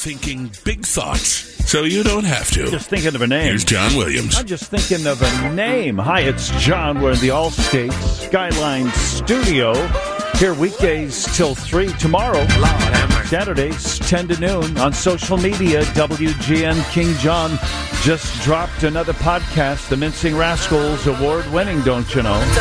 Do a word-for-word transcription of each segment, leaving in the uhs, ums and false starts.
thinking big thoughts so you don't have to. Just thinking of a name. Here's John Williams. I'm just thinking of a name. Hi, it's John. We're in the Allstate Skyline Studio. Here weekdays till three. Tomorrow, Saturdays, ten to noon. On social media, W G N King John just dropped another podcast, The Mincing Rascals, award-winning, don't you know?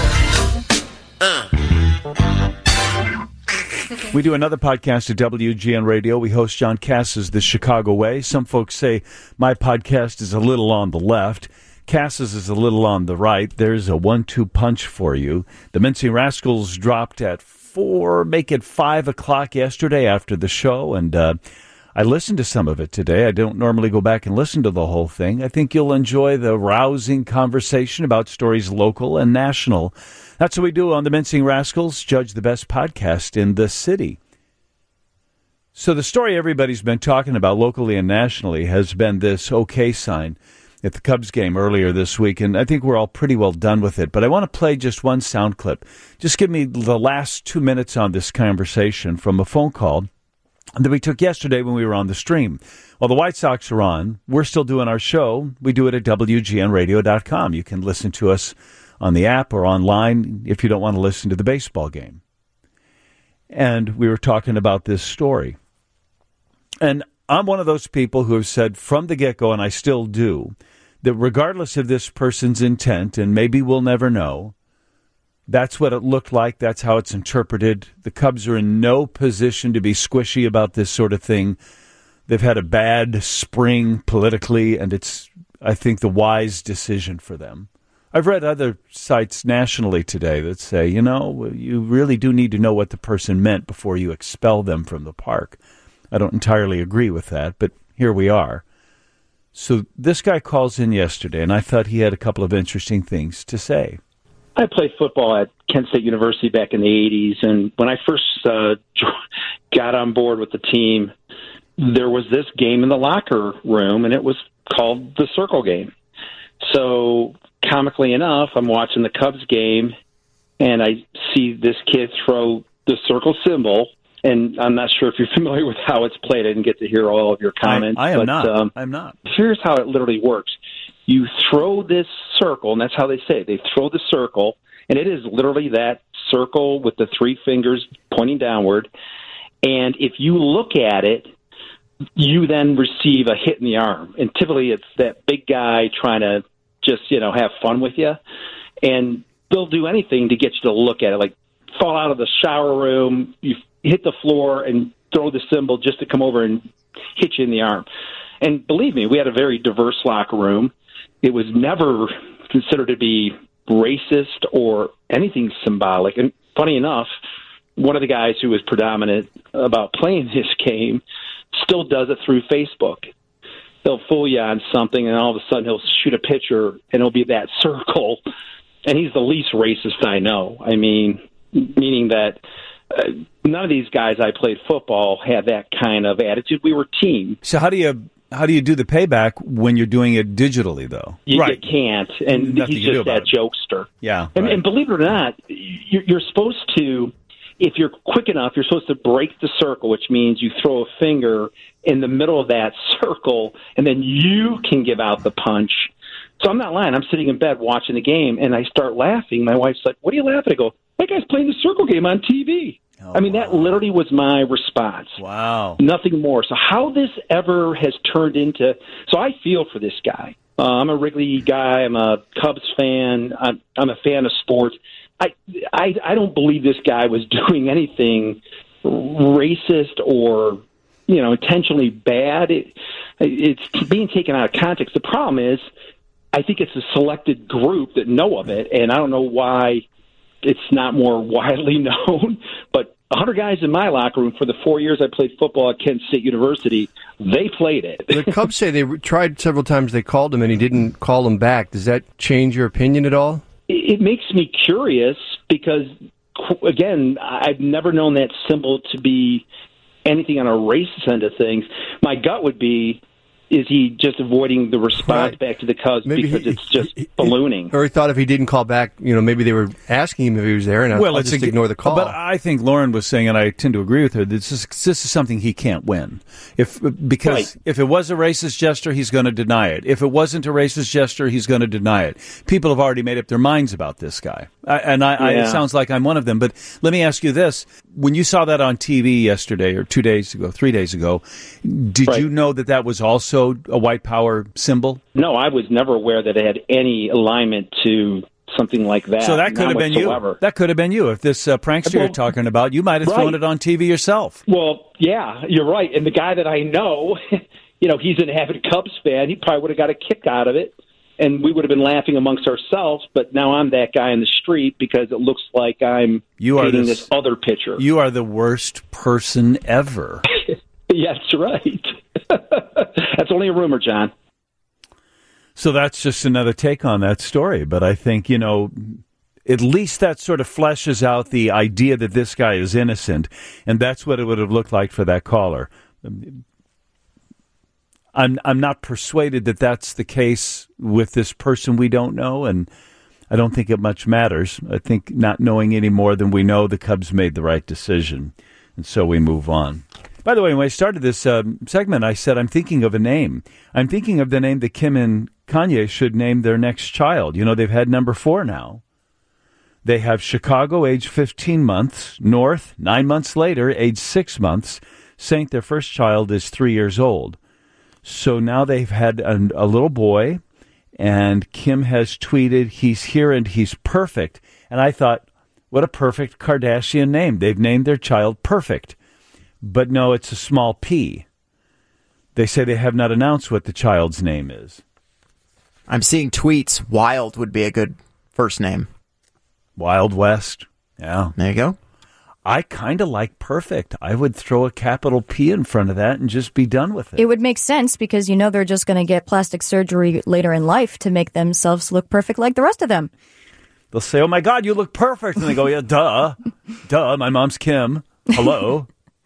We do another podcast at W G N Radio. We host John Cass's The Chicago Way. Some folks say my podcast is a little on the left. Cass's is a little on the right. There's a one two punch for you. The Mincing Rascals dropped at four, make it five o'clock yesterday after the show, and uh, I listened to some of it today. I don't normally go back and listen to the whole thing. I think you'll enjoy the rousing conversation about stories local and national. That's what we do on the Mincing Rascals, judge the best podcast in the city. So the story everybody's been talking about locally and nationally has been this okay sign at the Cubs game earlier this week, and I think we're all pretty well done with it. But I want to play just one sound clip. Just give me the last two minutes on this conversation from a phone call that we took yesterday when we were on the stream. While the White Sox are on, we're still doing our show. We do it at W G N radio dot com. You can listen to us on the app or online if you don't want to listen to the baseball game. And we were talking about this story. And I'm one of those people who have said from the get-go, and I still do, that regardless of this person's intent, and maybe we'll never know, that's what it looked like, that's how it's interpreted. The Cubs are in no position to be squishy about this sort of thing. They've had a bad spring politically, and it's, I think, the wise decision for them. I've read other sites nationally today that say, you know, you really do need to know what the person meant before you expel them from the park. I don't entirely agree with that, but here we are. So this guy calls in yesterday, and I thought he had a couple of interesting things to say. I played football at Kent State University back in the eighties, and when I first uh, got on board with the team, there was this game in the locker room, and it was called the Circle Game. So comically enough, I'm watching the Cubs game, and I see this kid throw the circle symbol, and I'm not sure if you're familiar with how it's played. I didn't get to hear all of your comments. I, I am but, not. Um, I'm not. Here's how it literally works. You throw this circle, and that's how they say it. They throw the circle, and it is literally that circle with the three fingers pointing downward. And if you look at it, you then receive a hit in the arm. And typically it's that big guy trying to just, you know, have fun with you. And they'll do anything to get you to look at it, like fall out of the shower room, you hit the floor and throw the symbol just to come over and hit you in the arm. And believe me, we had a very diverse locker room. It was never considered to be racist or anything symbolic. And funny enough, one of the guys who was predominant about playing this game still does it through Facebook. He'll fool you on something, and all of a sudden he'll shoot a picture, and it'll be that circle. And he's the least racist I know. I mean, meaning that uh, none of these guys I played football had that kind of attitude. We were team. So how do you how do you do the payback when you're doing it digitally, though? You, right. you can't, and Nothing he's you just that it. jokester. Yeah, and, right. and believe it or not, you're, you're supposed to, if you're quick enough, you're supposed to break the circle, which means you throw a finger in the middle of that circle, and then you can give out the punch. So I'm not lying. I'm sitting in bed watching the game, and I start laughing. My wife's like, "What are you laughing?" I go, "That guy's playing the circle game on T V." Oh, I mean, that wow. literally was my response. Wow. Nothing more. So how this ever has turned into – so I feel for this guy. Uh, I'm a Wrigley guy. I'm a Cubs fan. I'm, I'm a fan of sports. I, I, I don't believe this guy was doing anything racist or, you know, intentionally bad. It, it's being taken out of context. The problem is I think it's a selected group that know of it, and I don't know why it's not more widely known, but one hundred guys in my locker room for the four years I played football at Kent State University, they played it. The Cubs say they tried several times. They called him, and he didn't call them back. Does that change your opinion at all? It, it makes me curious because, again, I've never known that symbol to be anything on a racist end of things. My gut would be is he just avoiding the response Right. back to the Cubs Maybe because he- it's just he- he- ballooning? Or he thought if he didn't call back, you know, maybe they were asking him if he was there, and I'll, I'll just a- ignore the call. But I think Lauren was saying, and I tend to agree with her, that this is, this is something he can't win. If because Right. if it was a racist gesture, he's going to deny it. If it wasn't a racist gesture, he's going to deny it. People have already made up their minds about this guy, I, and I, I, it Yeah. sounds like I'm one of them. But let me ask you this: when you saw that on T V yesterday, or two days ago, three days ago, did Right. you know that that was also a white power symbol? No, I was never aware that it had any alignment to something like that. So that could not have been whatsoever. you. That could have been you. If this uh, prankster you're Well, talking about, you might have thrown right. it on T V yourself. Well, yeah, you're right. And the guy that I know, you know, he's an avid Cubs fan. He probably would have got a kick out of it, and we would have been laughing amongst ourselves. But now I'm that guy in the street because it looks like I'm You are hating this- this other pitcher. You are the worst person ever. Yeah, that's right. That's only a rumor, John. So that's just another take on that story. But I think, you know, at least that sort of fleshes out the idea that this guy is innocent. And that's what it would have looked like for that caller. I'm I'm not persuaded that that's the case with this person we don't know. And I don't think it much matters. I think not knowing any more than we know, the Cubs made the right decision. And so we move on. By the way, when I started this um, segment, I said I'm thinking of a name. I'm thinking of the name that Kim and Kanye should name their next child. You know, they've had number four now. They have Chicago, age fifteen months. North, nine months later, age six months. Saint, their first child, is three years old. So now they've had a, a little boy, and Kim has tweeted, he's here and he's perfect. And I thought, what a perfect Kardashian name. They've named their child Perfect. But no, it's a small p. They say they have not announced what the child's name is. I'm seeing tweets. Wild would be a good first name. Wild West. Yeah. There you go. I kind of like Perfect. I would throw a capital P in front of that and just be done with it. It would make sense because you know they're just going to get plastic surgery later in life to make themselves look perfect like the rest of them. They'll say, oh, my God, you look perfect. And they go, yeah, duh. Duh, my mom's Kim. Hello.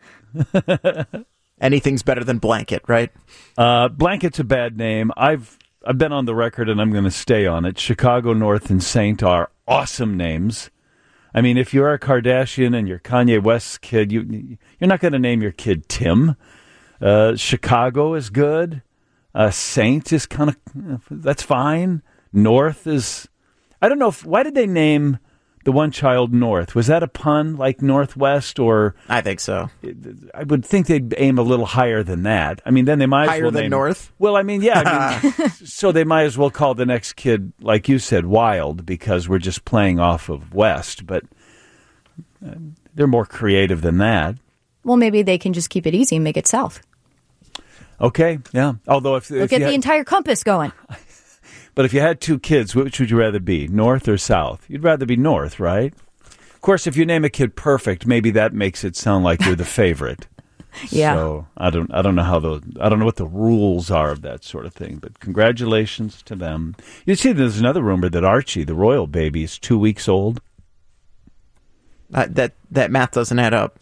Anything's better than Blanket, right? Uh, Blanket's a bad name. I've I've been on the record, and I'm going to stay on it. Chicago, North, and Saint are awesome names. I mean, if you're a Kardashian and you're Kanye West's kid, you, you're not going to name your kid Tim. Uh, Chicago is good. Uh, Saint is kind of, that's fine. North is, I don't know, if, why did they name the one child North? Was that a pun, like Northwest, or? I think so. I would think they'd aim a little higher than that. I mean, then they might as Higher well than name, North? Well, I mean, yeah. I mean, so they might as well call the next kid, like you said, Wild, because we're just playing off of West. But uh, they're more creative than that. Well, maybe they can just keep it easy and make it south. Okay, yeah. Although if, Look if at you the had, entire compass going. but if you had two kids, which would you rather be, North or South? You'd rather be North, right? Of course, if you name a kid Perfect, maybe that makes it sound like you're the favorite. Yeah. So I don't I don't know how those I don't know what the rules are of that sort of thing. But congratulations to them. You see, there's another rumor that Archie, the royal baby, is two weeks old. Uh, that that math doesn't add up.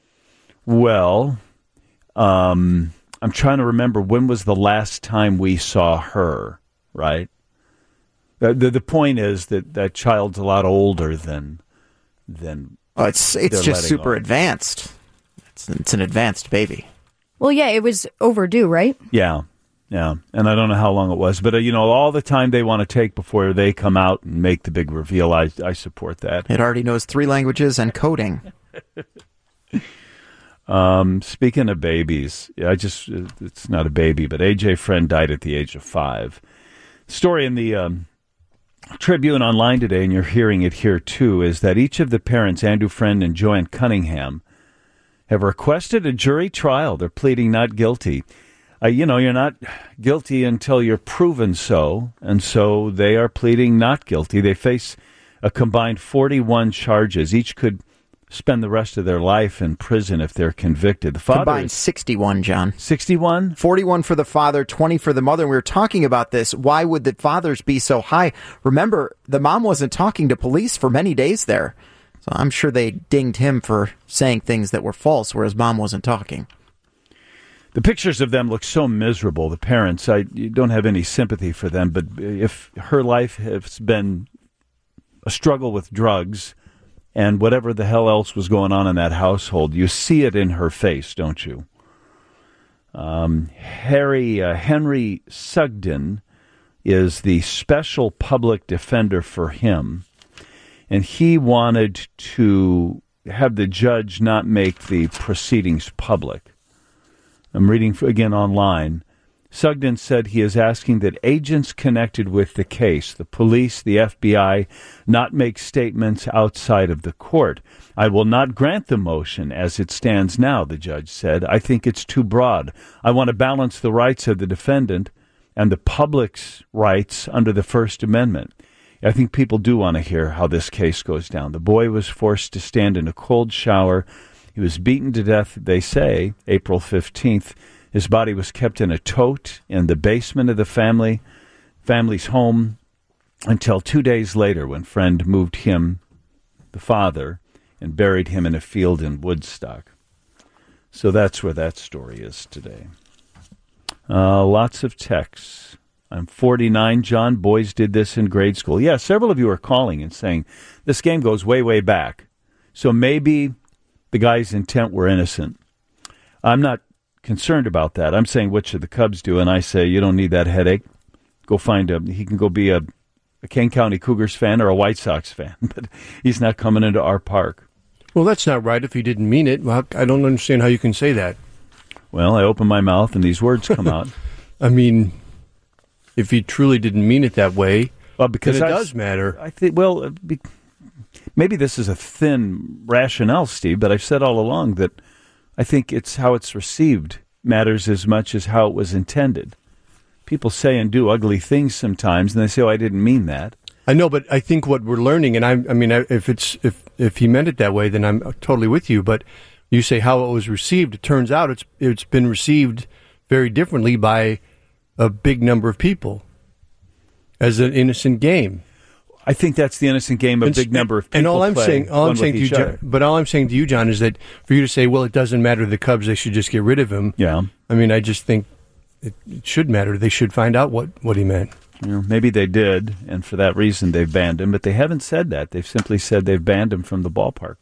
Well, um, I'm trying to remember when was the last time we saw her. Right. The the, the point is that that child's a lot older than than. Oh, it's it's They're just letting super off. advanced. It's it's an advanced baby. Well, yeah, it was overdue, right? Yeah. Yeah, and I don't know how long it was, but uh, you know, all the time they want to take before they come out and make the big reveal, I I support that. It already knows three languages and coding. Um, speaking of babies, I just it's not a baby, but A J Friend died at the age of five. Story in the um, Tribune online today, and you're hearing it here too, is that each of the parents, Andrew Friend and Joanne Cunningham, have requested a jury trial. They're pleading not guilty. Uh, you know, you're not guilty until you're proven so, and so they are pleading not guilty. They face a combined forty-one charges. Each could spend the rest of their life in prison if they're convicted. The father Combined is sixty-one, John. sixty-one? forty-one for the father, twenty for the mother. And we were talking about this. Why would the fathers be so high? Remember, the mom wasn't talking to police for many days there. So I'm sure they dinged him for saying things that were false, whereas mom wasn't talking. The pictures of them look so miserable, the parents. I you don't have any sympathy for them, but if her life has been a struggle with drugs and whatever the hell else was going on in that household, you see it in her face, don't you? Um, Harry uh, Henry Sugden is the special public defender for him, and he wanted to have the judge not make the proceedings public. I'm reading again online. Sugden said he is asking that agents connected with the case, the police, the F B I, not make statements outside of the court. I will not grant the motion as it stands now, the judge said. I think it's too broad. I want to balance the rights of the defendant and the public's rights under the First Amendment. I think people do want to hear how this case goes down. The boy was forced to stand in a cold shower. He was beaten to death, they say, April fifteenth. His body was kept in a tote in the basement of the family family's home until two days later when friend moved him, the father, and buried him in a field in Woodstock. So that's where that story is today. Uh, lots of texts. I'm forty-nine, John. Boys did this in grade school. Yeah, several of you are calling and saying this game goes way, way back. So maybe the guy's intent were innocent. I'm not concerned about that. I'm saying what should the Cubs do? And I say you don't need that headache. Go find a, he can go be a, a Kane County Cougars fan or a White Sox fan, but he's not coming into our park. Well, that's not right if he didn't mean it. Well, I don't understand how you can say that. Well, I open my mouth and these words come out. I mean, if he truly didn't mean it that way, well, because then it I, does matter. I think, well, be, maybe this is a thin rationale, Steve, but I've said all along that I think it's how it's received matters as much as how it was intended. People say and do ugly things sometimes, and they say, oh, I didn't mean that. I know, but I think what we're learning, and I, I mean, if it's if if he meant it that way, then I'm totally with you. But you say how it was received. It turns out it's it's been received very differently by a big number of people as an innocent game. I think that's the innocent game a and, big number of people and all I'm play saying, all I'm saying to you, John, but all I'm saying to you, John, is that for you to say, well, it doesn't matter to the Cubs, they should just get rid of him. Yeah. I mean, I just think it, it should matter. They should find out what, what he meant. You know, maybe they did, and for that reason they've banned him, but they haven't said that. They've simply said they've banned him from the ballpark.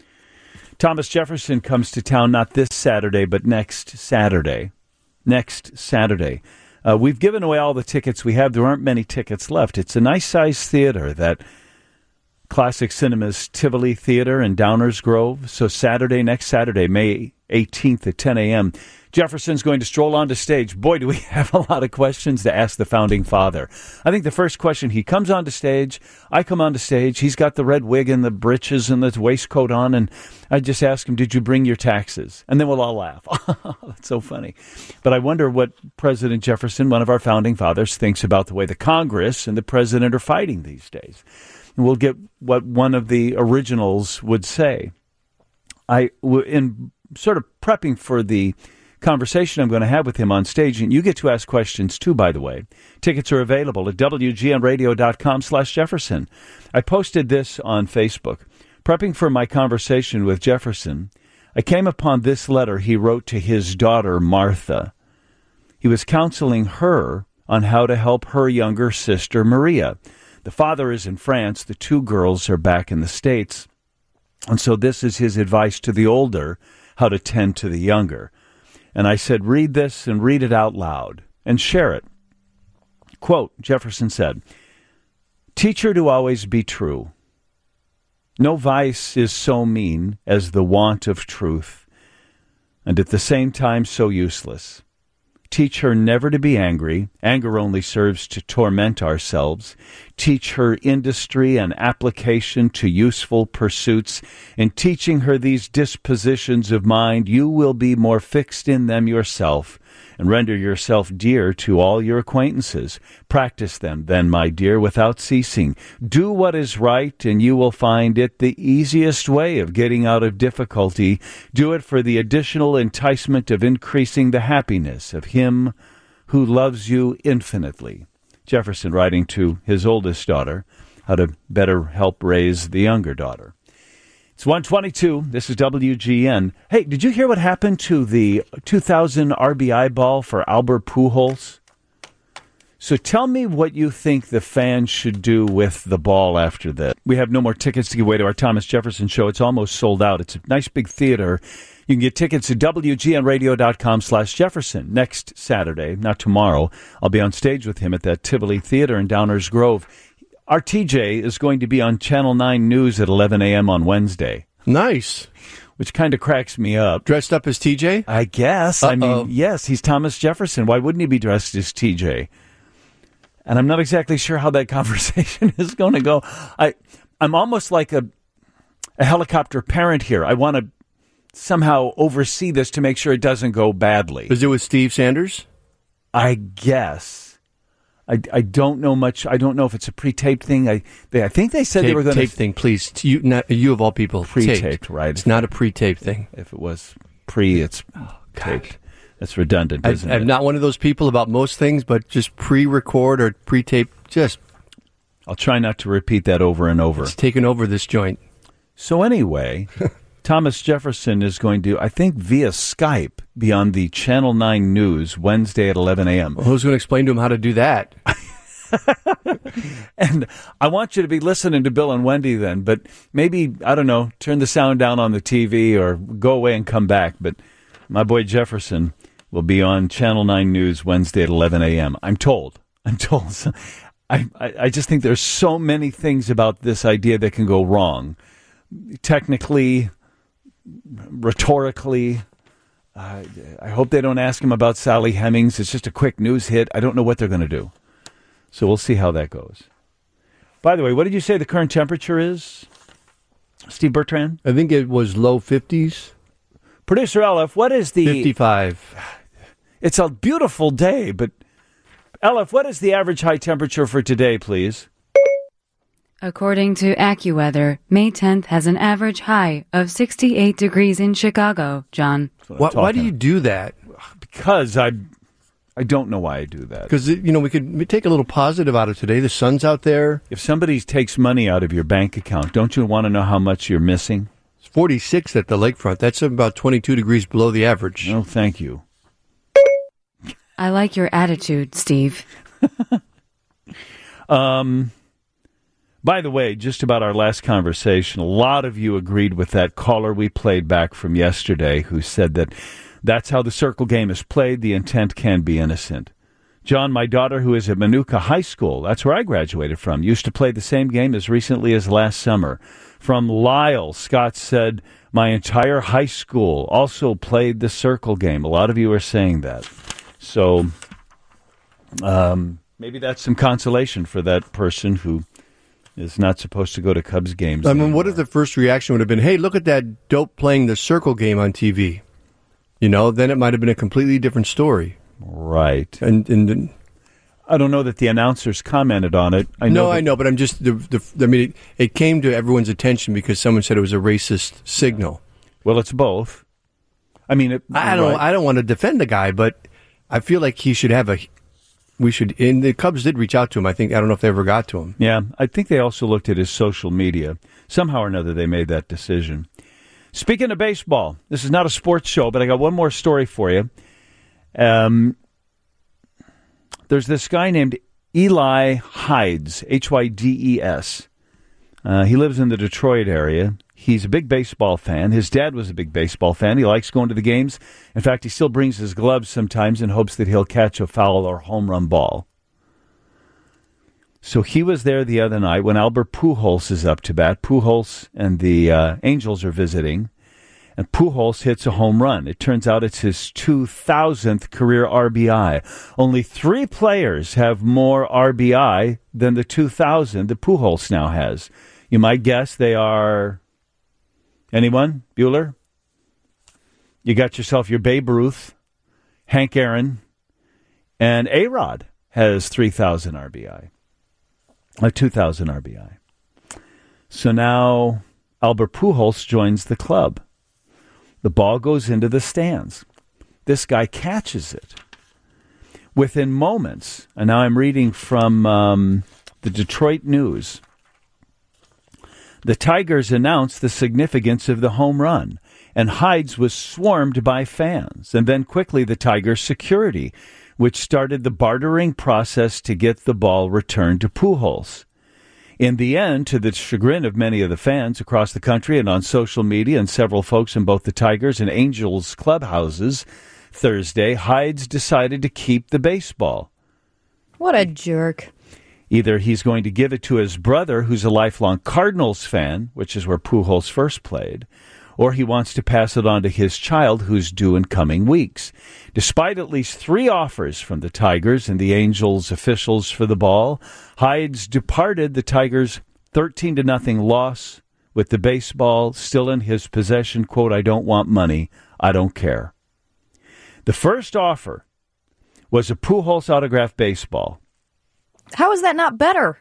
Thomas Jefferson comes to town not this Saturday, but next Saturday. Next Saturday. Uh, we've given away all the tickets we have. There aren't many tickets left. It's a nice-sized theater, that Classic Cinemas Tivoli Theater in Downers Grove. So Saturday, next Saturday, May eighteenth at ten a.m., Jefferson's going to stroll onto stage. Boy, do we have a lot of questions to ask the Founding Father. I think the first question, he comes onto stage, I come onto stage, he's got the red wig and the breeches and the waistcoat on, and I just ask him, did you bring your taxes? And then we'll all laugh. That's so funny. But I wonder what President Jefferson, one of our Founding Fathers, thinks about the way the Congress and the President are fighting these days. And we'll get what one of the originals would say. I, in sort of prepping for the conversation I'm going to have with him on stage, and you get to ask questions too, by the way. Tickets are available at W G N radio dot com slash Jefferson. I posted this on Facebook. Prepping for my conversation with Jefferson, I came upon this letter he wrote to his daughter, Martha. He was counseling her on how to help her younger sister, Maria. The father is in France. The two girls are back in the States. And so this is his advice to the older, how to tend to the younger. And I said, read this and read it out loud and share it. Quote, Jefferson said, teach her to always be true. No vice is so mean as the want of truth, and at the same time so useless. Teach her never to be angry. Anger only serves to torment ourselves. Teach her industry and application to useful pursuits. In teaching her these dispositions of mind, you will be more fixed in them yourself, and render yourself dear to all your acquaintances. Practice them, then, my dear, without ceasing. Do what is right, and you will find it the easiest way of getting out of difficulty. Do it for the additional enticement of increasing the happiness of him who loves you infinitely. Jefferson writing to his oldest daughter how to better help raise the younger daughter. It's one twenty-two. This is W G N. Hey, did you hear what happened to the two thousand R B I ball for Albert Pujols? So tell me what you think the fans should do with the ball after that. We have no more tickets to give away to our Thomas Jefferson show. It's almost sold out. It's a nice big theater. You can get tickets at W G N radio dot com slash Jefferson. Next Saturday, not tomorrow, I'll be on stage with him at that Tivoli Theater in Downers Grove. Our T J is going to be on Channel nine News at eleven a.m. on Wednesday. Nice. Which kind of cracks me up. Dressed up as T J? I guess. Uh-oh. I mean, yes, he's Thomas Jefferson. Why wouldn't he be dressed as T J? And I'm not exactly sure how that conversation is going to go. I, I'm almost like a, a helicopter parent here. I want to somehow oversee this to make sure it doesn't go badly. Was it with Steve Sanders? I guess. I, I don't know much. I don't know if it's a pre-taped thing. I they, I think they said Tape, they were going to... Tape thing, please. You, not, you of all people. Pre-taped, taped. right? It's not a pre-taped thing. If it was pre, it's oh, taped. That's redundant, I, isn't I'm it? not one of those people about most things, but just pre-record or pre-tape, just... I'll try not to repeat that over and over. It's taken over this joint. So anyway, Thomas Jefferson is going to, I think via Skype, be on the Channel nine News Wednesday at eleven a.m. Well, who's going to explain to him how to do that? And I want you to be listening to Bill and Wendy then, but maybe, I don't know, turn the sound down on the T V or go away and come back. But my boy Jefferson will be on Channel nine News Wednesday at eleven a.m. I'm told. I'm told. So I, I, I just think there's so many things about this idea that can go wrong. Technically, rhetorically. Uh, I hope they don't ask him about Sally Hemings. It's just a quick news hit. I don't know what they're going to do. So we'll see how that goes. By the way, what did you say the current temperature is, Steve Bertrand? I think it was low fifties. Producer L F, what is the... fifty-five. It's a beautiful day, but L F, what is the average high temperature for today, please? According to AccuWeather, May tenth has an average high of sixty-eight degrees in Chicago, John. Why, why do you do that? Because I I don't know why I do that. Because, you know, we could we take a little positive out of today. The sun's out there. If somebody takes money out of your bank account, don't you want to know how much you're missing? It's forty-six at the lakefront. That's about twenty-two degrees below the average. No, thank you. I like your attitude, Steve. um... By the way, just about our last conversation, a lot of you agreed with that caller we played back from yesterday who said that that's how the circle game is played. The intent can be innocent. John, my daughter, who is at Manuka High School, that's where I graduated from, used to play the same game as recently as last summer. From Lyle, Scott said, my entire high school also played the circle game. A lot of you are saying that. So um, maybe that's some consolation for that person who is not supposed to go to Cubs games I mean, anymore. what if the first reaction would have been, hey, look at that dope playing the circle game on T V? You know, then it might have been a completely different story. Right. And, and I don't know that the announcers commented on it. I know no, that- I know, but I'm just, the, the, I mean, it, it came to everyone's attention because someone said it was a racist signal. Well, it's both. I mean, it, I don't, right. I don't want to defend the guy, but I feel like he should have a, we should, and the Cubs did reach out to him. I think, I don't know if they ever got to him. Yeah, I think they also looked at his social media. Somehow or another, they made that decision. Speaking of baseball, this is not a sports show, but I got one more story for you. Um, there's this guy named Eli Hydes, H Y D E S. Uh, he lives in the Detroit area. He's a big baseball fan. His dad was a big baseball fan. He likes going to the games. In fact, he still brings his gloves sometimes in hopes that he'll catch a foul or home run ball. So he was there the other night when Albert Pujols is up to bat. Pujols and the uh, Angels are visiting, and Pujols hits a home run. It turns out it's his two thousandth career R B I. Only three players have more R B I than the two thousand that Pujols now has. You might guess they are... Anyone? Bueller? You got yourself your Babe Ruth, Hank Aaron, and A-Rod has three thousand R B I. Uh, two thousand R B I. So now Albert Pujols joins the club. The ball goes into the stands. This guy catches it. Within moments, and now I'm reading from um, the Detroit News, The Tigers announced the significance of the home run, and Hides was swarmed by fans, and then quickly the Tigers' security, which started the bartering process to get the ball returned to Pujols. In the end, to the chagrin of many of the fans across the country and on social media and several folks in both the Tigers and Angels clubhouses, Thursday, Hides decided to keep the baseball. What a jerk. Either he's going to give it to his brother, who's a lifelong Cardinals fan, which is where Pujols first played, or he wants to pass it on to his child, who's due in coming weeks. Despite at least three offers from the Tigers and the Angels officials for the ball, Hides departed the Tigers' thirteen to nothing loss with the baseball still in his possession. Quote, "I don't want money. I don't care." The first offer was a Pujols autographed baseball. How is that not better?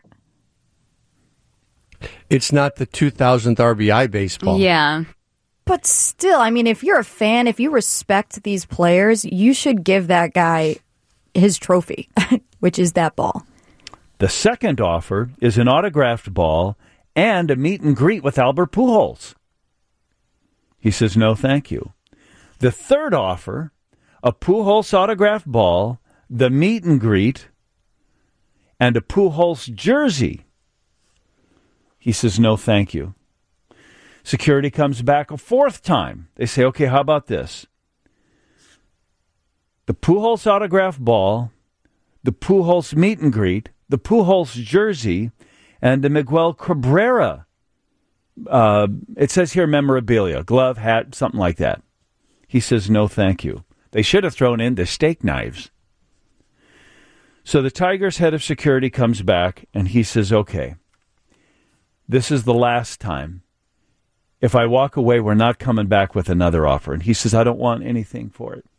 It's not the two thousandth R B I baseball. Yeah. But still, I mean, if you're a fan, if you respect these players, you should give that guy his trophy, which is that ball. The second offer is an autographed ball and a meet and greet with Albert Pujols. He says, no, thank you. The third offer, a Pujols autographed ball, the meet and greet, and a Pujols jersey. He says, no, thank you. Security comes back a fourth time. They say, okay, how about this? The Pujols autographed ball, the Pujols meet and greet, the Pujols jersey, and the Miguel Cabrera. Uh, it says here memorabilia, glove, hat, something like that. He says, no, thank you. They should have thrown in the steak knives. So the Tigers head of security comes back, and he says, okay, this is the last time. If I walk away, we're not coming back with another offer. And he says, I don't want anything for it.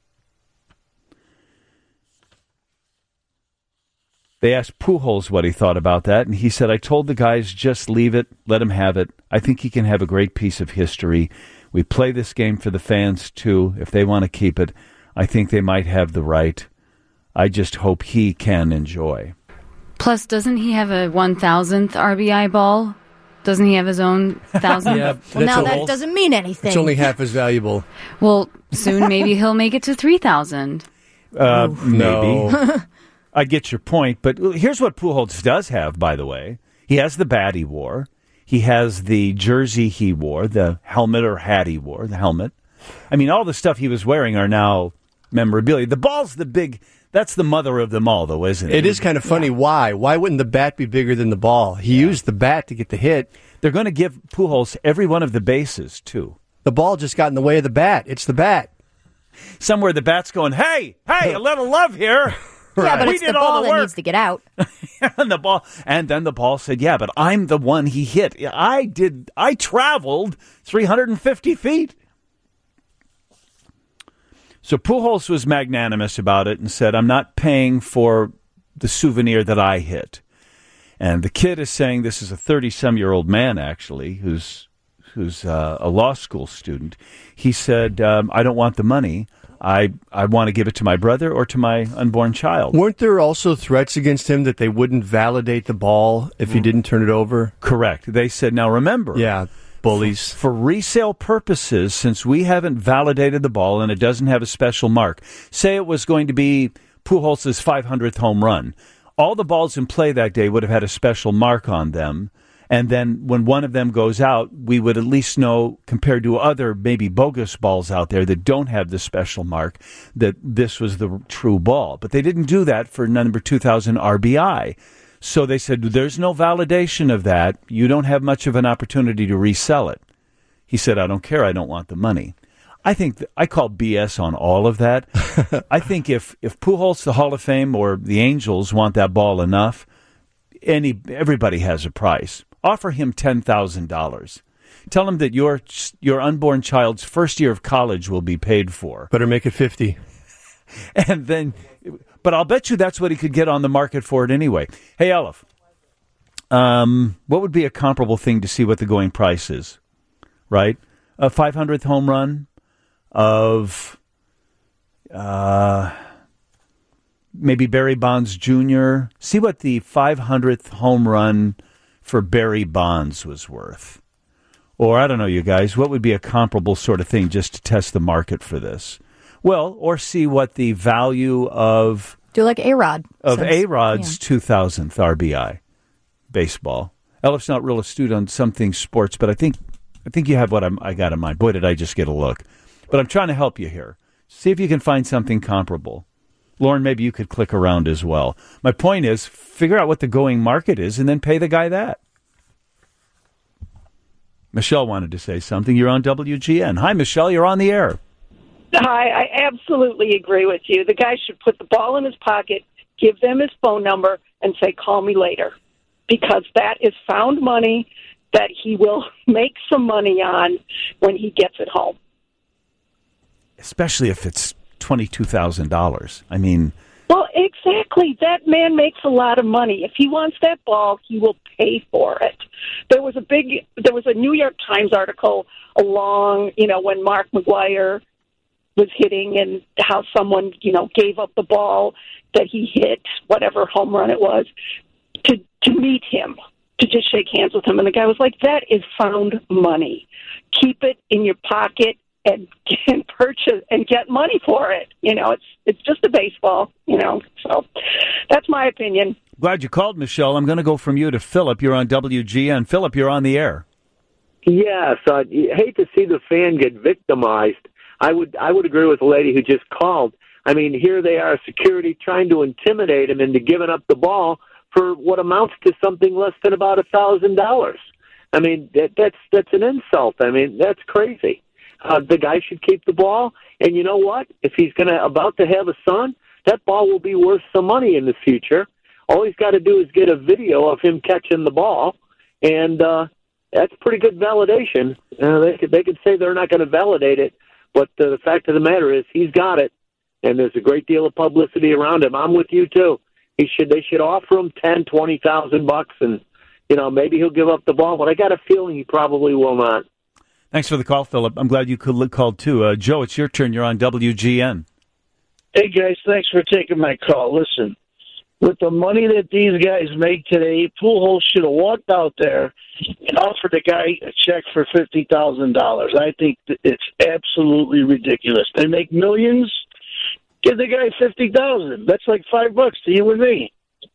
They asked Pujols what he thought about that, and he said, I told the guys, just leave it, let him have it. I think he can have a great piece of history. We play this game for the fans, too. If they want to keep it, I think they might have the right. I just hope he can enjoy. Plus, doesn't he have a one thousandth R B I ball? Doesn't he have his own thousand? Yeah, Well, now all- that doesn't mean anything. It's only half as valuable. Well, soon maybe he'll make it to three thousand. Uh, maybe. No. I get your point, but here's what Pujols does have, by the way. He has the bat he wore. He has the jersey he wore, the helmet or hat he wore, the helmet. I mean, all the stuff he was wearing are now memorabilia. The ball's the big, that's the mother of them all, though, isn't it? It is kind of funny. Why? Why wouldn't the bat be bigger than the ball? He used the bat to get the hit. They're going to give Pujols every one of the bases, too. The ball just got in the way of the bat. It's the bat. Somewhere the bat's going, hey, hey, a little love here. Yeah, but We it's did the all ball the that work. needs to get out. and the ball, and then the ball said, yeah, but I'm the one he hit. I did, I traveled three hundred fifty feet. So Pujols was magnanimous about it and said, I'm not paying for the souvenir that I hit. And the kid is saying, this is a thirty-some-year-old man, actually, who's who's uh, a law school student. He said, um, I don't want the money. I, I want to give it to my brother or to my unborn child. Weren't there also threats against him that they wouldn't validate the ball if he didn't turn it over? Correct. They said, now remember. Yeah, bullies. For resale purposes, since we haven't validated the ball and it doesn't have a special mark, say it was going to be Pujols' five hundredth home run, all the balls in play that day would have had a special mark on them. And then when one of them goes out, we would at least know, compared to other maybe bogus balls out there that don't have the special mark, that this was the true ball. But they didn't do that for number two thousand R B I. So they said, there's no validation of that. You don't have much of an opportunity to resell it. He said, I don't care. I don't want the money. I think th- I call B S on all of that. I think if, if Pujols, the Hall of Fame, or the Angels want that ball enough, any everybody has a price. Offer him ten thousand dollars. Tell him that your your unborn child's first year of college will be paid for. Better make it fifty. And then, but I'll bet you that's what he could get on the market for it anyway. Hey, Aleph, um, what would be a comparable thing to see what the going price is, right? A five hundredth home run of uh, maybe Barry Bonds Junior See what the five hundredth home run for Barry Bonds was worth. Or, I don't know, you guys, what would be a comparable sort of thing just to test the market for this? Well, or see what the value of... Do like A-Rod. Of since, A-Rod's yeah. two thousandth R B I, baseball. Elif's not real astute on some things sports, but I think I think you have what I'm, I got in mind. Boy, did I just get a look. But I'm trying to help you here. See if you can find something comparable. Lauren, maybe you could click around as well. My point is, figure out what the going market is and then pay the guy that. Michelle wanted to say something. You're on W G N. Hi, Michelle. You're on the air. Hi, I absolutely agree with you. The guy should put the ball in his pocket, give them his phone number, and say, call me later. Because that is found money that he will make some money on when he gets it home. Especially if it's twenty-two thousand dollars. I mean... Well, exactly. That man makes a lot of money. If he wants that ball, he will pay for it. There was a big, there was a New York Times article along, you know, when Mark McGwire was hitting and how someone, you know, gave up the ball that he hit, whatever home run it was, to, to meet him, to just shake hands with him. And the guy was like, that is found money. Keep it in your pocket and, and purchase and get money for it. You know, it's it's just a baseball, you know. So that's my opinion. Glad you called, Michelle. I'm going to go from you to Philip. You're on W G N. Philip, you're on the air. Yes, I hate to see the fan get victimized. I would I would agree with the lady who just called. I mean, here they are, security trying to intimidate him into giving up the ball for what amounts to something less than about a thousand dollars. I mean, that, that's that's an insult. I mean, that's crazy. Uh, the guy should keep the ball, and you know what? If he's going to about to have a son, that ball will be worth some money in the future. All he's got to do is get a video of him catching the ball, and uh, that's pretty good validation. Uh, they could they could say they're not going to validate it, but uh, the fact of the matter is he's got it, and there's a great deal of publicity around him. I'm with you too. He should they should offer him ten, twenty thousand bucks, and you know maybe he'll give up the ball. But I got a feeling he probably will not. Thanks for the call, Philip. I'm glad you could called too. Uh, Joe, it's your turn. You're on W G N. Hey guys, thanks for taking my call. Listen, with the money that these guys make today, Pujols should have walked out there and offered the guy a check for fifty thousand dollars. I think that it's absolutely ridiculous. They make millions. Give the guy fifty thousand dollars. That's like five bucks to you and me.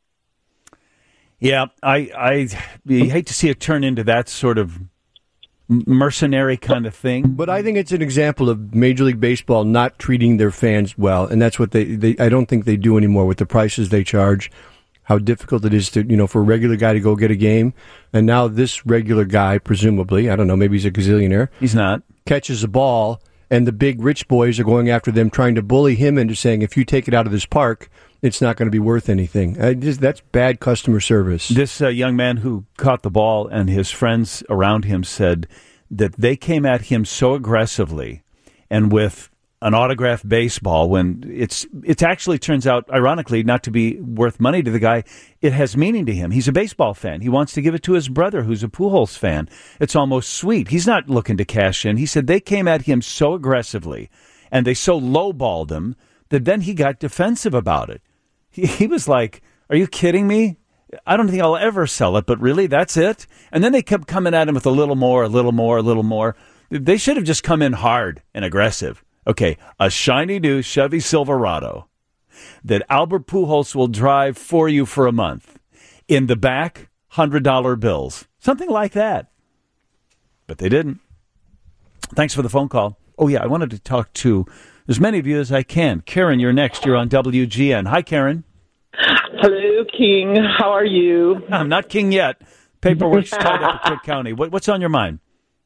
Yeah, I, I, I hate to see it turn into that sort of mercenary kind of thing. But I think it's an example of Major League Baseball not treating their fans well, and that's what they, they I don't think they do anymore with the prices they charge, how difficult it is to, you know, for a regular guy to go get a game. And now this regular guy, presumably, I don't know, maybe he's a gazillionaire. He's not. Catches a ball, and the big rich boys are going after them, trying to bully him into saying, if you take it out of this park, it's not going to be worth anything. I just, that's bad customer service. This uh, young man who caught the ball and his friends around him said that they came at him so aggressively and with an autographed baseball when it's it actually turns out, ironically, not to be worth money to the guy. It has meaning to him. He's a baseball fan. He wants to give it to his brother who's a Pujols fan. It's almost sweet. He's not looking to cash in. He said they came at him so aggressively and they so lowballed him that then he got defensive about it. He, he was like, are you kidding me? I don't think I'll ever sell it, but really, that's it? And then they kept coming at him with a little more, a little more, a little more. They should have just come in hard and aggressive. Okay, a shiny new Chevy Silverado that Albert Pujols will drive for you for a month. In the back, one hundred dollar bills. Something like that. But they didn't. Thanks for the phone call. Oh, yeah, I wanted to talk to as many of you as I can. Karen, you're next. You're on W G N. Hi, Karen. Hello, King. How are you? I'm not King yet. Paperwork's tied up at Cook County. What, what's on your mind?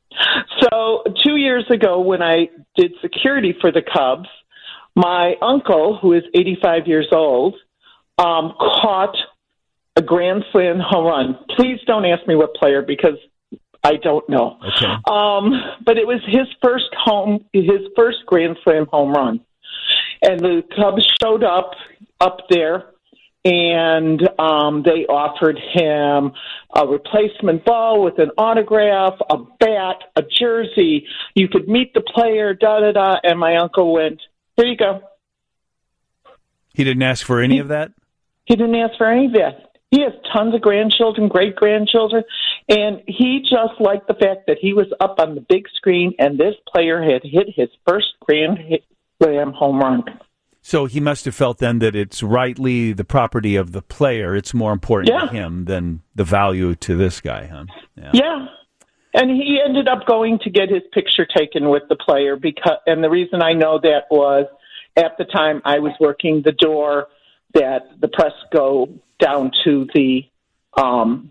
So two years ago when I did security for the Cubs, my uncle, who is eighty-five years old, um, caught a grand slam home run. Please don't ask me what player because I don't know. Okay. Um, but it was his first home, his first grand slam home run. And the Cubs showed up up there. And um, they offered him a replacement ball with an autograph, a bat, a jersey. You could meet the player, da-da-da. And my uncle went, here you go. He didn't ask for any of that? He didn't ask for any of that. He has tons of grandchildren, great grandchildren, and he just liked the fact that he was up on the big screen and this player had hit his first Grand Slam home run. So he must have felt then that it's rightly the property of the player. It's more important Yeah. to him than the value to this guy, huh? Yeah. Yeah. And he ended up going to get his picture taken with the player because, and the reason I know that was at the time I was working the door that the press go down to the, um,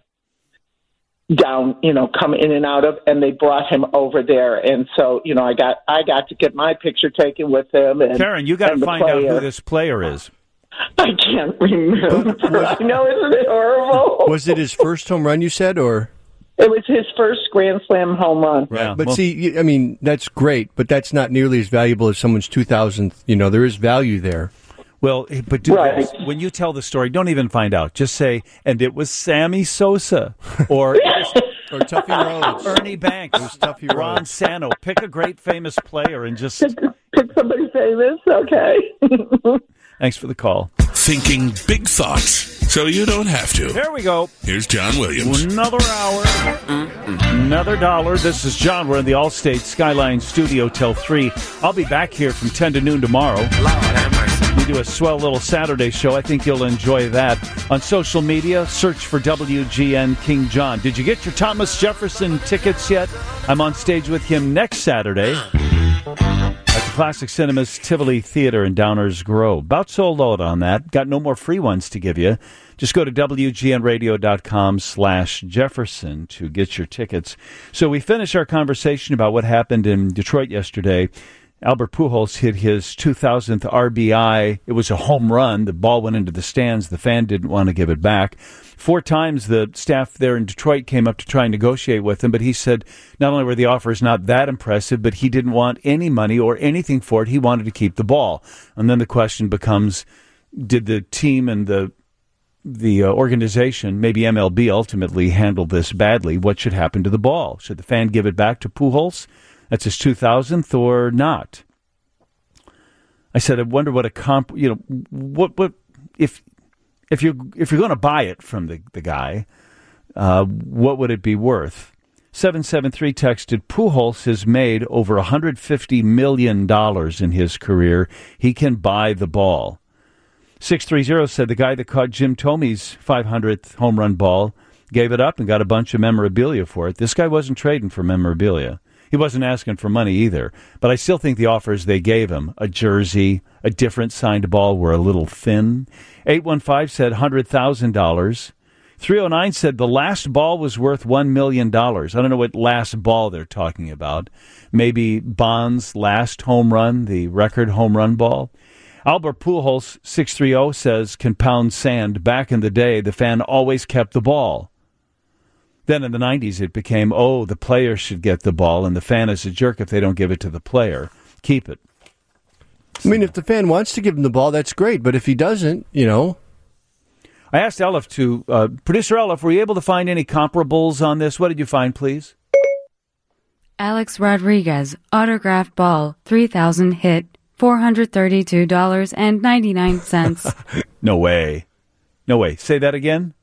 down, you know, come in and out of, and they brought him over there. And so, you know, I got, I got to get my picture taken with him. And Karen, you got to and the find out player. who this player is. I can't remember. I know, isn't it horrible? Was it his first home run, you said, or? It was his first Grand Slam home run. Yeah, But well- see, I mean, that's great, but that's not nearly as valuable as someone's two thousandth. You know, there is value there. Well, but do Right. this. When you tell the story, don't even find out. Just say, and it was Sammy Sosa or Or Tuffy Rhodes. Ernie Banks, It was Tuffy Ron Rhodes. Sano. Pick a great famous player and just... Pick somebody famous? Okay. Thanks for the call. Thinking big thoughts so you don't have to. There we go. Here's John Williams. Another hour, another dollar. This is John. We're in the Allstate Skyline Studio till three. I'll be back here from ten to noon tomorrow. We do a swell little Saturday show. I think you'll enjoy that. On social media, search for W G N King John. Did you get your Thomas Jefferson tickets yet? I'm on stage with him next Saturday at the Classic Cinemas Tivoli Theater in Downers Grove. About sold out on that. Got no more free ones to give you. Just go to W G N radio dot com slash Jefferson to get your tickets. So we finish our conversation about what happened in Detroit yesterday. Albert Pujols hit his two thousandth R B I. It was a home run. The ball went into the stands. The fan didn't want to give it back. Four times the staff there in Detroit came up to try and negotiate with him, but he said not only were the offers not that impressive, but he didn't want any money or anything for it. He wanted to keep the ball. And then the question becomes, did the team and the the uh, organization, maybe M L B, ultimately handle this badly? What should happen to the ball? Should the fan give it back to Pujols? That's his two thousandth or not? I said, I wonder what a comp, you know, what, what, if, if you're, if you're going to buy it from the, the guy, uh, what would it be worth? seven seven three texted, Pujols has made over one hundred fifty million dollars in his career. He can buy the ball. six three zero said the guy that caught Jim Thome's five hundredth home run ball gave it up and got a bunch of memorabilia for it. This guy wasn't trading for memorabilia. He wasn't asking for money either. But I still think the offers they gave him, a jersey, a different signed ball, were a little thin. eight one five said one hundred thousand dollars. three oh nine said the last ball was worth one million dollars. I don't know what last ball they're talking about. Maybe Bond's last home run, the record home run ball. Albert Pujols, six three zero, says, can pound sand. Back in the day, the fan always kept the ball. Then in the nineties, it became, oh, the player should get the ball, and the fan is a jerk if they don't give it to the player. Keep it. I mean, if the fan wants to give him the ball, that's great. But if he doesn't, you know. I asked Elif to, uh, Producer Elif, were you able to find any comparables on this? What did you find, please? Alex Rodriguez, autographed ball, three thousand hit, four hundred thirty-two dollars and ninety-nine cents. No way. No way. Say that again.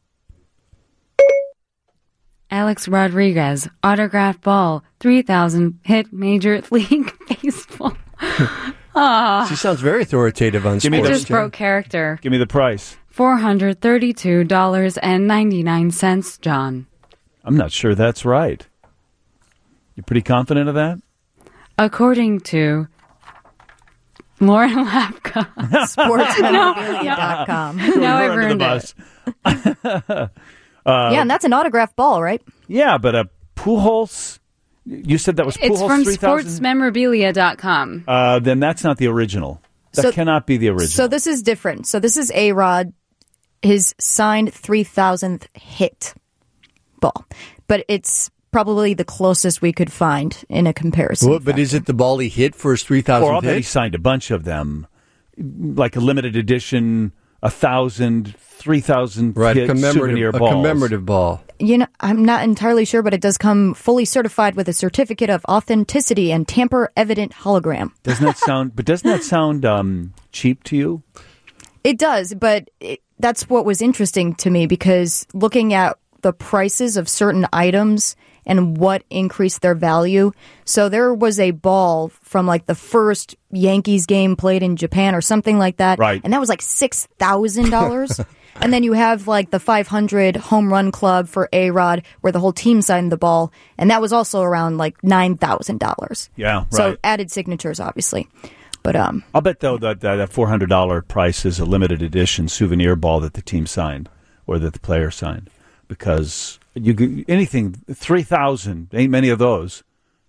Alex Rodriguez, autographed ball, three thousand hit, Major League Baseball. Ah, She sounds very authoritative on Give me it sports. just broke character. Give me the price. four hundred thirty-two dollars and ninety-nine cents, John. I'm not sure that's right. You pretty confident of that? According to Lauren Lapka. sports memorabilia dot com. Now I've We're under earned the it. bus. Uh, yeah, and that's an autographed ball, right? Yeah, but a Pujols, you said that was Pujols It's from three sports thousand? memorabilia dot com. Uh, then that's not the original. That So- cannot be the original. So this is different. So this is A-Rod, his signed three thousandth hit ball. But it's probably the closest we could find in a comparison. What, but is it the ball he hit for his three or thousandth I'll bet he hit? signed a bunch of them, like a limited edition, a thousand, three thousand Right, a hit souvenir commemorative, a balls. commemorative ball. You know, I'm not entirely sure, but it does come fully certified with a certificate of authenticity and tamper-evident hologram. Doesn't that sound? But doesn't that sound um, cheap to you? It does, but it, that's what was interesting to me, because looking at the prices of certain items and what increased their value. So there was a ball from like the first Yankees game played in Japan or something like that. Right. And that was like six thousand dollars. And then you have like the five hundred home run club for A-Rod where the whole team signed the ball. And that was also around like nine thousand dollars. Yeah, right. So added signatures, obviously. But um, I'll bet, though, that that four hundred dollars price is a limited edition souvenir ball that the team signed or that the player signed. Because you anything, three thousand, ain't many of those.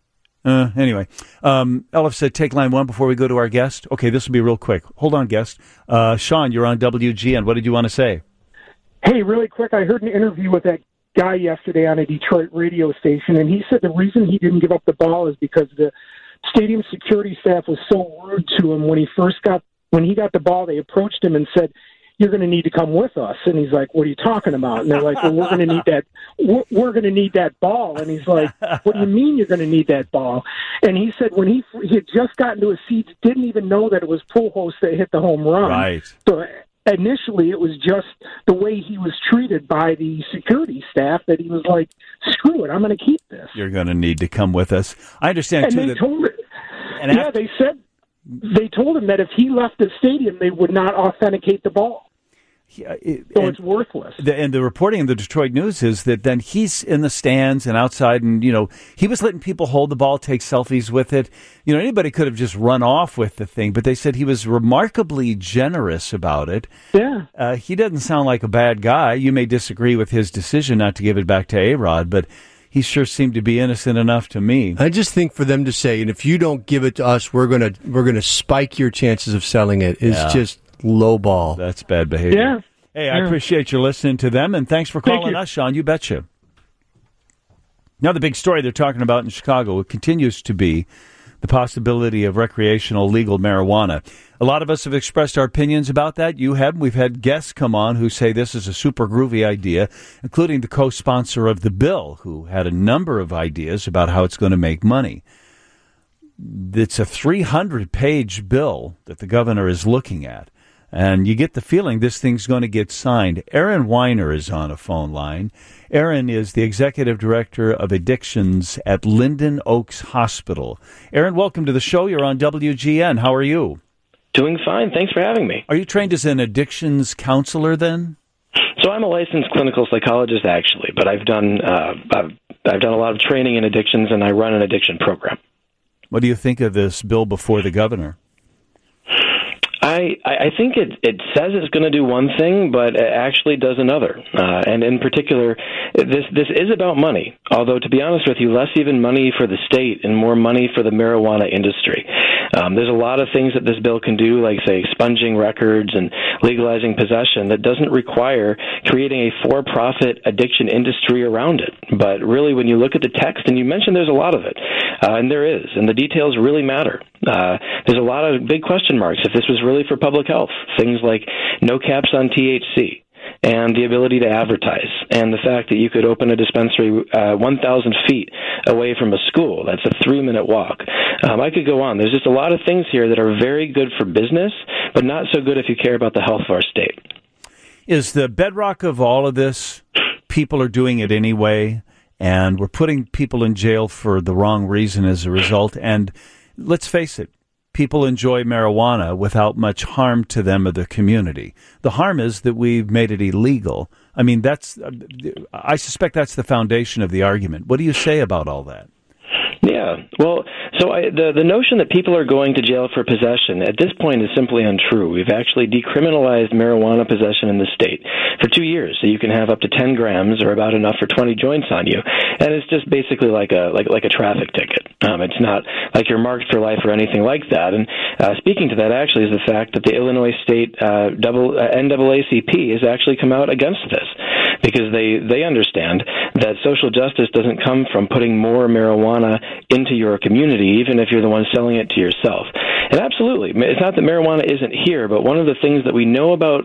Uh, anyway, um, Elif said, take line one before we go to our guest. Okay, this will be real quick. Hold on, guest. Uh, Sean, you're on W G N. What did you want to say? Hey, really quick, I heard an interview with that guy yesterday on a Detroit radio station, and he said the reason he didn't give up the ball is because the stadium security staff was so rude to him when he first got, when he got the ball, they approached him and said, you're going to need to come with us. And he's like, what are you talking about? And they're like, well, we're going to need that. We're, we're going to need that ball. And he's like, what do you mean you're going to need that ball? And he said when he, he had just gotten to his seats, didn't even know that it was Pujols that hit the home run. Right. So initially it was just the way he was treated by the security staff that he was like, screw it, I'm going to keep this. You're going to need to come with us. I understand, and too. They that, told it, and yeah, after, they said, they told him that if he left the stadium, they would not authenticate the ball. Yeah, it, so and, it's worthless. The, and the reporting in the Detroit News is that then he's in the stands and outside, and you know he was letting people hold the ball, take selfies with it. You know, anybody could have just run off with the thing, but they said he was remarkably generous about it. Yeah, uh, he doesn't sound like a bad guy. You may disagree with his decision not to give it back to A-Rod, but he sure seemed to be innocent enough to me. I just think for them to say, and if you don't give it to us, we're gonna we're gonna spike your chances of selling it, is Yeah. just low ball. That's bad behavior. Yeah. Hey, I yeah. appreciate you listening to them, and thanks for calling Thank us, Sean. You betcha. Now, the big story they're talking about in Chicago continues to be the possibility of recreational legal marijuana. A lot of us have expressed our opinions about that. You have. We've had guests come on who say this is a super groovy idea, including the co-sponsor of the bill, who had a number of ideas about how it's going to make money. It's a three hundred page bill that the governor is looking at. And you get the feeling this thing's going to get signed. Aaron Weiner is on a phone line. Aaron is the executive director of addictions at Linden Oaks Hospital. Aaron, welcome to the show. You're on W G N. How are you? Doing fine. Thanks for having me. Are you trained as an addictions counselor then? So I'm a licensed clinical psychologist, actually, but I've done uh, I've, I've done a lot of training in addictions, and I run an addiction program. What do you think of this bill before the governor? I, I think it, it says it's going to do one thing, but it actually does another. Uh, and in particular, this this is about money, although to be honest with you, less even money for the state and more money for the marijuana industry. Um, there's a lot of things that this bill can do, like, say, expunging records and legalizing possession, that doesn't require creating a for-profit addiction industry around it. But really, when you look at the text, and you mentioned there's a lot of it, uh, and there is, and the details really matter. Uh, there's a lot of big question marks if this was really for public health. Things like no caps on T H C, and the ability to advertise, and the fact that you could open a dispensary uh, one thousand feet away from a school. That's a three-minute walk. Um, I could go on. There's just a lot of things here that are very good for business, but not so good if you care about the health of our state. Is the bedrock of all of this, people are doing it anyway, and we're putting people in jail for the wrong reason as a result, and let's face it, people enjoy marijuana without much harm to them or the community. The harm is that we've made it illegal. I mean, that's. I suspect that's the foundation of the argument. What do you say about all that? Yeah, well, so I, the the notion that people are going to jail for possession at this point is simply untrue. We've actually decriminalized marijuana possession in the state for two years, so you can have up to ten grams or about enough for twenty joints on you, and it's just basically like a like like a traffic ticket. Um, it's not like you're marked for life or anything like that. And uh, speaking to that, actually, is the fact that the Illinois State uh, double uh, N double A C P has actually come out against this, because they they understand that social justice doesn't come from putting more marijuana into your community, even if you're the one selling it to yourself. And absolutely, it's not that marijuana isn't here, but one of the things that we know about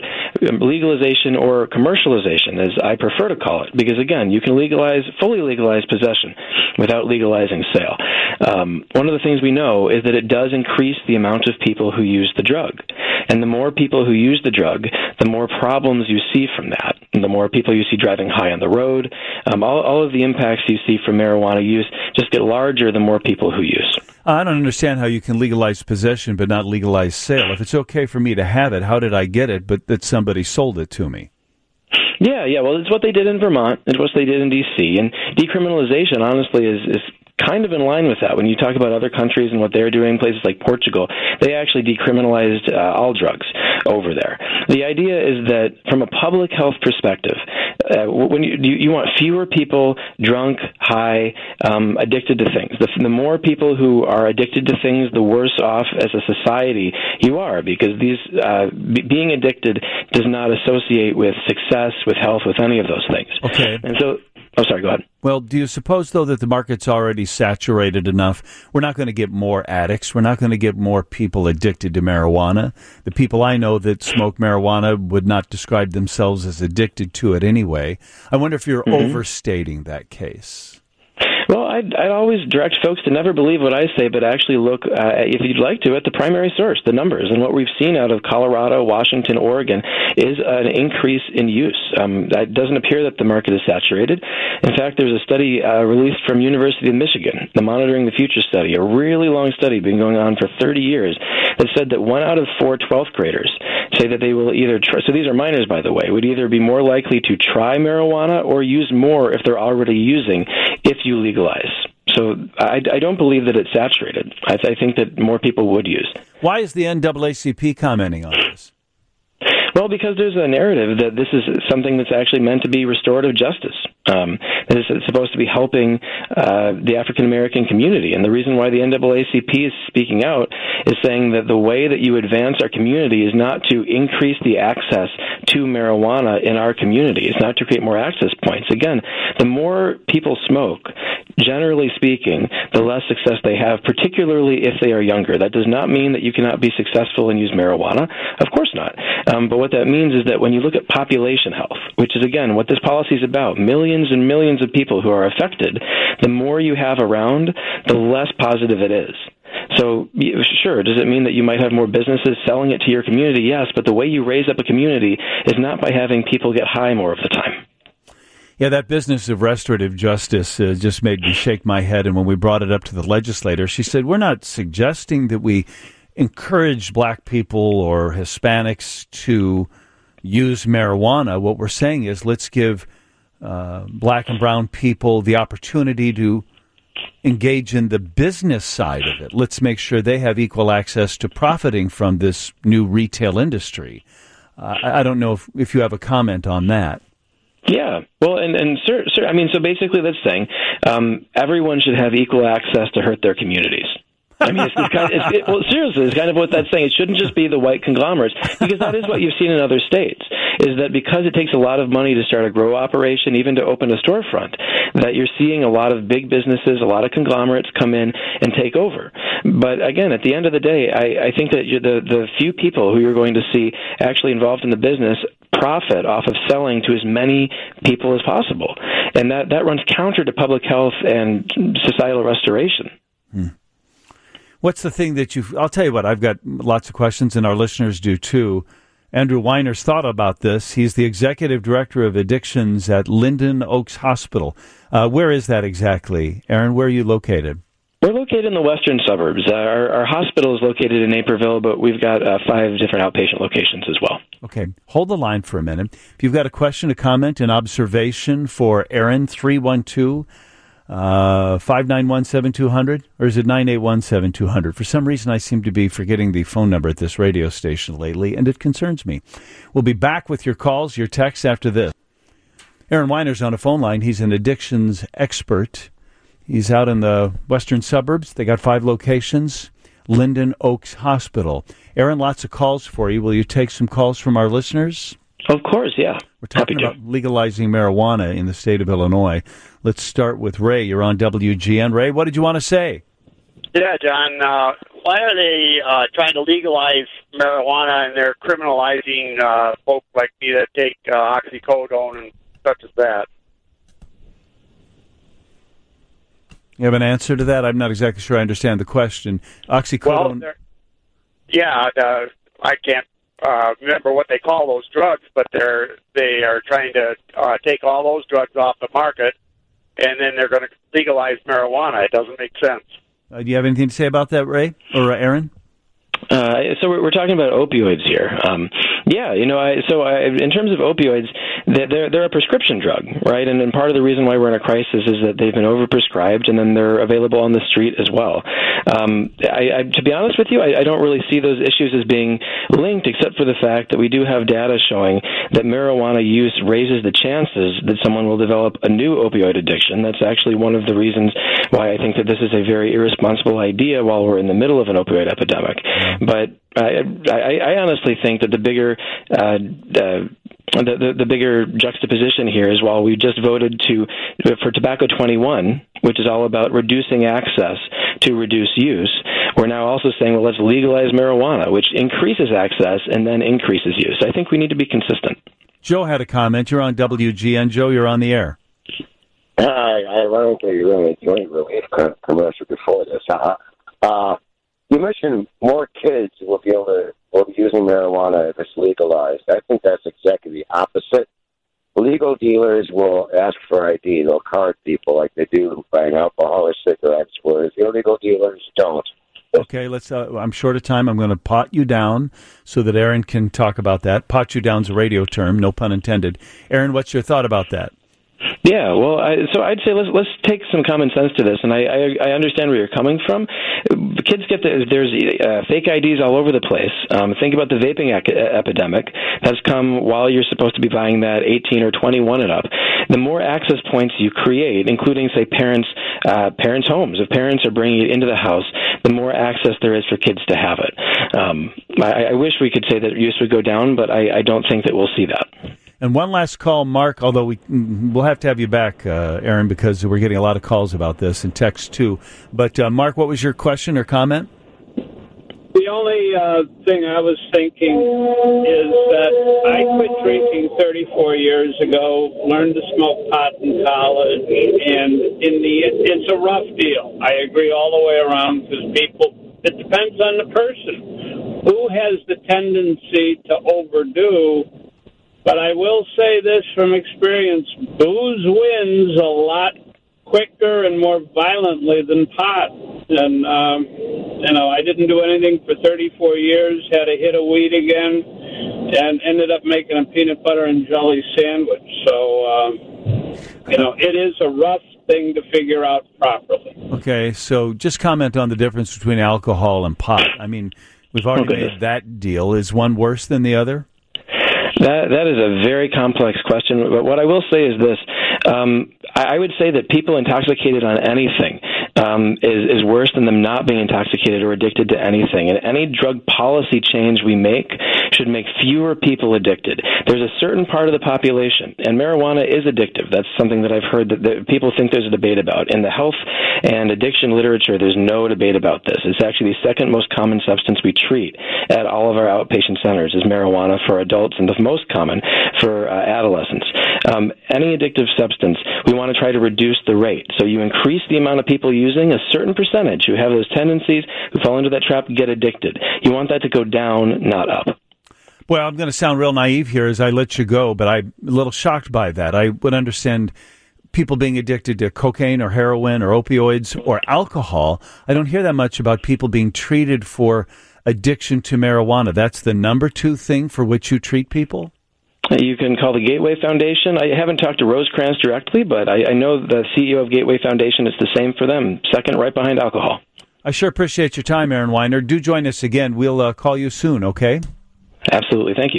legalization or commercialization, as I prefer to call it, because again, you can legalize, fully legalize possession without legalizing sale. Um, one of the things we know is that it does increase the amount of people who use the drug. And the more people who use the drug, the more problems you see from that. And the more people you see driving high on the road, um, all, all of the impacts you see from marijuana use just get larger the more people who use. I don't understand how you can legalize possession but not legalize sale. If it's okay for me to have it, how did I get it but that somebody sold it to me? Yeah, yeah. Well, it's what they did in Vermont. It's what they did in D C. And decriminalization, honestly, is, is kind of in line with that. When you talk about other countries and what they're doing, places like Portugal, they actually decriminalized uh, all drugs over there. The idea is that from a public health perspective, uh, when you, you you want fewer people drunk, high, um, addicted to things. The, the more people who are addicted to things, the worse off as a society you are, because these uh, b- being addicted does not associate with success, with health, with any of those things. Okay. And so, oh, sorry, go ahead. Well, do you suppose, though, that the market's already saturated enough? We're not going to get more addicts. We're not going to get more people addicted to marijuana. The people I know that smoke marijuana would not describe themselves as addicted to it anyway. I wonder if you're mm-hmm. overstating that case. Well, I'd, I'd always direct folks to never believe what I say, but actually look, uh, if you'd like to, at the primary source, the numbers. And what we've seen out of Colorado, Washington, Oregon is an increase in use. Um, it doesn't appear that the market is saturated. In fact, there's a study uh, released from University of Michigan, the Monitoring the Future study, a really long study been going on for thirty years, that said that one out of four twelfth graders say that they will either try, so these are minors, by the way, would either be more likely to try marijuana or use more if they're already using, if you legalize. So I, I don't believe that it's saturated. I, th- I think that more people would use. Why is the N double A C P commenting on this? Well, because there's a narrative that this is something that's actually meant to be restorative justice. Um, that is supposed to be helping uh, the African American community. And the reason why the N double A C P is speaking out is saying that the way that you advance our community is not to increase the access to marijuana in our community. It's not to create more access points. Again, the more people smoke, generally speaking, the less success they have, particularly if they are younger. That does not mean that you cannot be successful and use marijuana. Of course not. Um, but what that means is that when you look at population health, which is, again, what this policy is about, millions and millions of people who are affected, the more you have around, the less positive it is. So, sure, does it mean that you might have more businesses selling it to your community? Yes, but the way you raise up a community is not by having people get high more of the time. Yeah, that business of restorative justice uh, just made me shake my head. And when we brought it up to the legislator, she said, we're not suggesting that we encourage black people or Hispanics to use marijuana. What we're saying is let's give uh, black and brown people the opportunity to engage in the business side of it. Let's make sure they have equal access to profiting from this new retail industry. Uh, I don't know if, if you have a comment on that. Yeah, well, and, and sir, sir, I mean, so basically that's saying um, everyone should have equal access to hurt their communities. I mean, it's, it's kind of, it's, it, well, seriously, it's kind of what that's saying. It shouldn't just be the white conglomerates, because that is what you've seen in other states, is that because it takes a lot of money to start a grow operation, even to open a storefront, that you're seeing a lot of big businesses, a lot of conglomerates come in and take over. But again, at the end of the day, I, I think that you're the, the few people who you're going to see actually involved in the business profit off of selling to as many people as possible. And that, that runs counter to public health and societal restoration. Hmm. What's the thing that you've... I'll tell you what, I've got lots of questions, and our listeners do too. Andrew Weiner's thought about this. He's the executive director of addictions at Linden Oaks Hospital. Uh, where is that exactly? Aaron, where are you located? We're located in the western suburbs. Uh, our, our hospital is located in Naperville, but we've got uh, five different outpatient locations as well. Okay. Hold the line for a minute. If you've got a question, a comment, an observation for Aaron, three one two, five nine one, seven two zero zero, or is it nine eight one, seven two zero zero? For some reason, I seem to be forgetting the phone number at this radio station lately, and it concerns me. We'll be back with your calls, your texts after this. Aaron Weiner's on a phone line. He's an addictions expert. He's out in the western suburbs. They got five locations. Linden Oaks Hospital. Aaron, lots of calls for you. Will you take some calls from our listeners? Of course, yeah. We're talking about legalizing marijuana in the state of Illinois. Let's start with Ray. You're on W G N. Ray, what did you want to say? Yeah, John. Uh, why are they uh, trying to legalize marijuana, and they're criminalizing uh, folks like me that take uh, oxycodone and such as that. You have an answer to that? I'm not exactly sure I understand the question. Oxycodone. Well, yeah, uh, I can't uh, remember what they call those drugs, but they're they are trying to uh, take all those drugs off the market, and then they're going to legalize marijuana. It doesn't make sense. Uh, do you have anything to say about that, Ray or uh, Aaron? Uh, so we're, we're talking about opioids here. Um, yeah, you know, I, so I, in terms of opioids, they're, they're a prescription drug, right? And, and part of the reason why we're in a crisis is that they've been overprescribed, and then they're available on the street as well. Um, I, I, to be honest with you, I, I don't really see those issues as being linked, except for the fact that we do have data showing that marijuana use raises the chances that someone will develop a new opioid addiction. That's actually one of the reasons why I think that this is a very irresponsible idea while we're in the middle of an opioid epidemic. But I, I, I honestly think that the bigger uh, uh, the, the, the bigger juxtaposition here is while we just voted to for Tobacco twenty-one, which is all about reducing access to reduce use, we're now also saying, well, let's legalize marijuana, which increases access and then increases use. I think we need to be consistent. Joe had a comment. You're on W G N. Joe, you're on the air. Hi, ironically, you ran a joint relief commercial before this. Uh, uh, you mentioned more kids will be able to will be using marijuana if it's legalized. I think that's exactly the opposite. Legal dealers will ask for I D. They'll card people like they do buying alcohol or cigarettes, whereas illegal dealers don't. Okay, let's. Uh, I'm short of time. I'm going to pot you down so that Aaron can talk about that. Pot you down's a radio term, no pun intended. Aaron, what's your thought about that? Yeah, well, I, so I'd say let's let's take some common sense to this, and I I, I understand where you're coming from. The kids get the, there's uh, fake I Ds all over the place. Um, think about the vaping ec- epidemic that's come while you're supposed to be buying that eighteen or twenty-one and up. The more access points you create, including say parents uh, parents' homes, if parents are bringing it into the house, the more access there is for kids to have it. Um, I, I wish we could say that use would go down, but I, I don't think that we'll see that. And one last call, Mark, although we, we'll have to have you back, uh, Aaron, because we're getting a lot of calls about this and text too. But, uh, Mark, what was your question or comment? The only uh, thing I was thinking is that I quit drinking thirty-four years ago, learned to smoke pot in college, and in the it's a rough deal. I agree all the way around because people, it depends on the person. Who has the tendency to overdo? But I will say this from experience, booze wins a lot quicker and more violently than pot. And, um, you know, I didn't do anything for thirty-four years, had a hit of weed again, and ended up making a peanut butter and jelly sandwich. So, um, you know, it is a rough thing to figure out properly. Okay, so just comment on the difference between alcohol and pot. I mean, we've already okay. made that deal. Is one worse than the other? That that is a very complex question, but what I will say is this. Um, I, I would say that people intoxicated on anything um, is, is worse than them not being intoxicated or addicted to anything. And any drug policy change we make should make fewer people addicted. There's a certain part of the population, and marijuana is addictive. That's something that I've heard that, that people think there's a debate about. In the health and addiction literature, there's no debate about this. It's actually the second most common substance we treat at all of our outpatient centers is marijuana for adults, and the most common for uh, adolescents. Um, any addictive substance, we want to try to reduce the rate. So you increase the amount of people using, a certain percentage who have those tendencies, who fall into that trap, get addicted. You want that to go down, not up. Well, I'm going to sound real naive here as I let you go, but I'm a little shocked by that. I would understand people being addicted to cocaine or heroin or opioids or alcohol. I don't hear that much about people being treated for addiction to marijuana. That's the number two thing for which you treat people? You can call the Gateway Foundation. I haven't talked to Rosecrans directly, but I, I know the C E O of Gateway Foundation is the same for them, second right behind alcohol. I sure appreciate your time, Aaron Weiner. Do join us again. We'll uh, call you soon, okay? Absolutely. Thank you.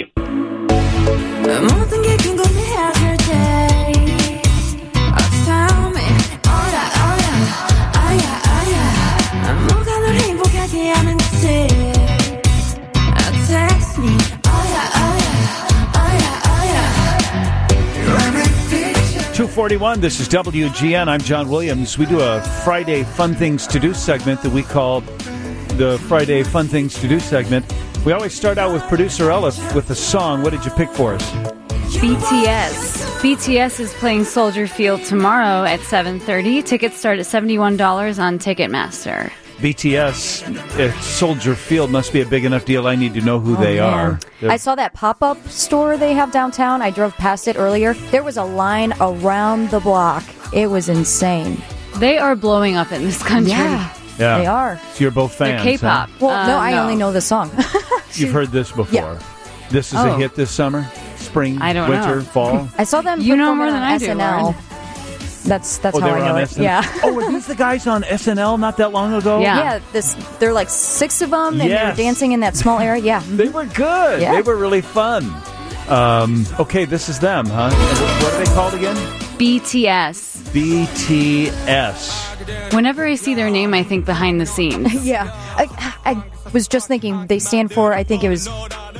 two forty-one, this is W G N. I'm John Williams. We do a Friday Fun Things to Do segment that we call the Friday Fun Things to Do segment, We always start out with producer Ellis with a song. What did you pick for us? B T S. B T S is playing Soldier Field tomorrow at seven thirty. Tickets start at seventy-one dollars on Ticketmaster. B T S at Soldier Field must be a big enough deal. I need to know who Oh, they man. are. They're- I saw that pop-up store they have downtown. I drove past it earlier. There was a line around the block. It was insane. They are blowing up in this country. Yeah, Yeah. they are. So you're both fans. They're K-pop. huh? Well, Uh, no, I no. only know the song. You've heard this before. Yeah. This is a Oh. hit this summer? Spring? I don't winter? know. Fall? I saw them You know perform more it than on I do, S N L. Lauren. That's that's Oh, how they I were know on it. S N L? Yeah. Oh, were these the guys on S N L not that long ago? Yeah. Yeah, this they're like six of them, and Yes. they're dancing in that small area. Yeah, They were good. Yeah. They were really fun. Um, okay, this is them, huh? And what are they called again? B T S. B T S. Whenever I see their name, I think behind the scenes. yeah. I, I was just thinking they stand for. I think it was.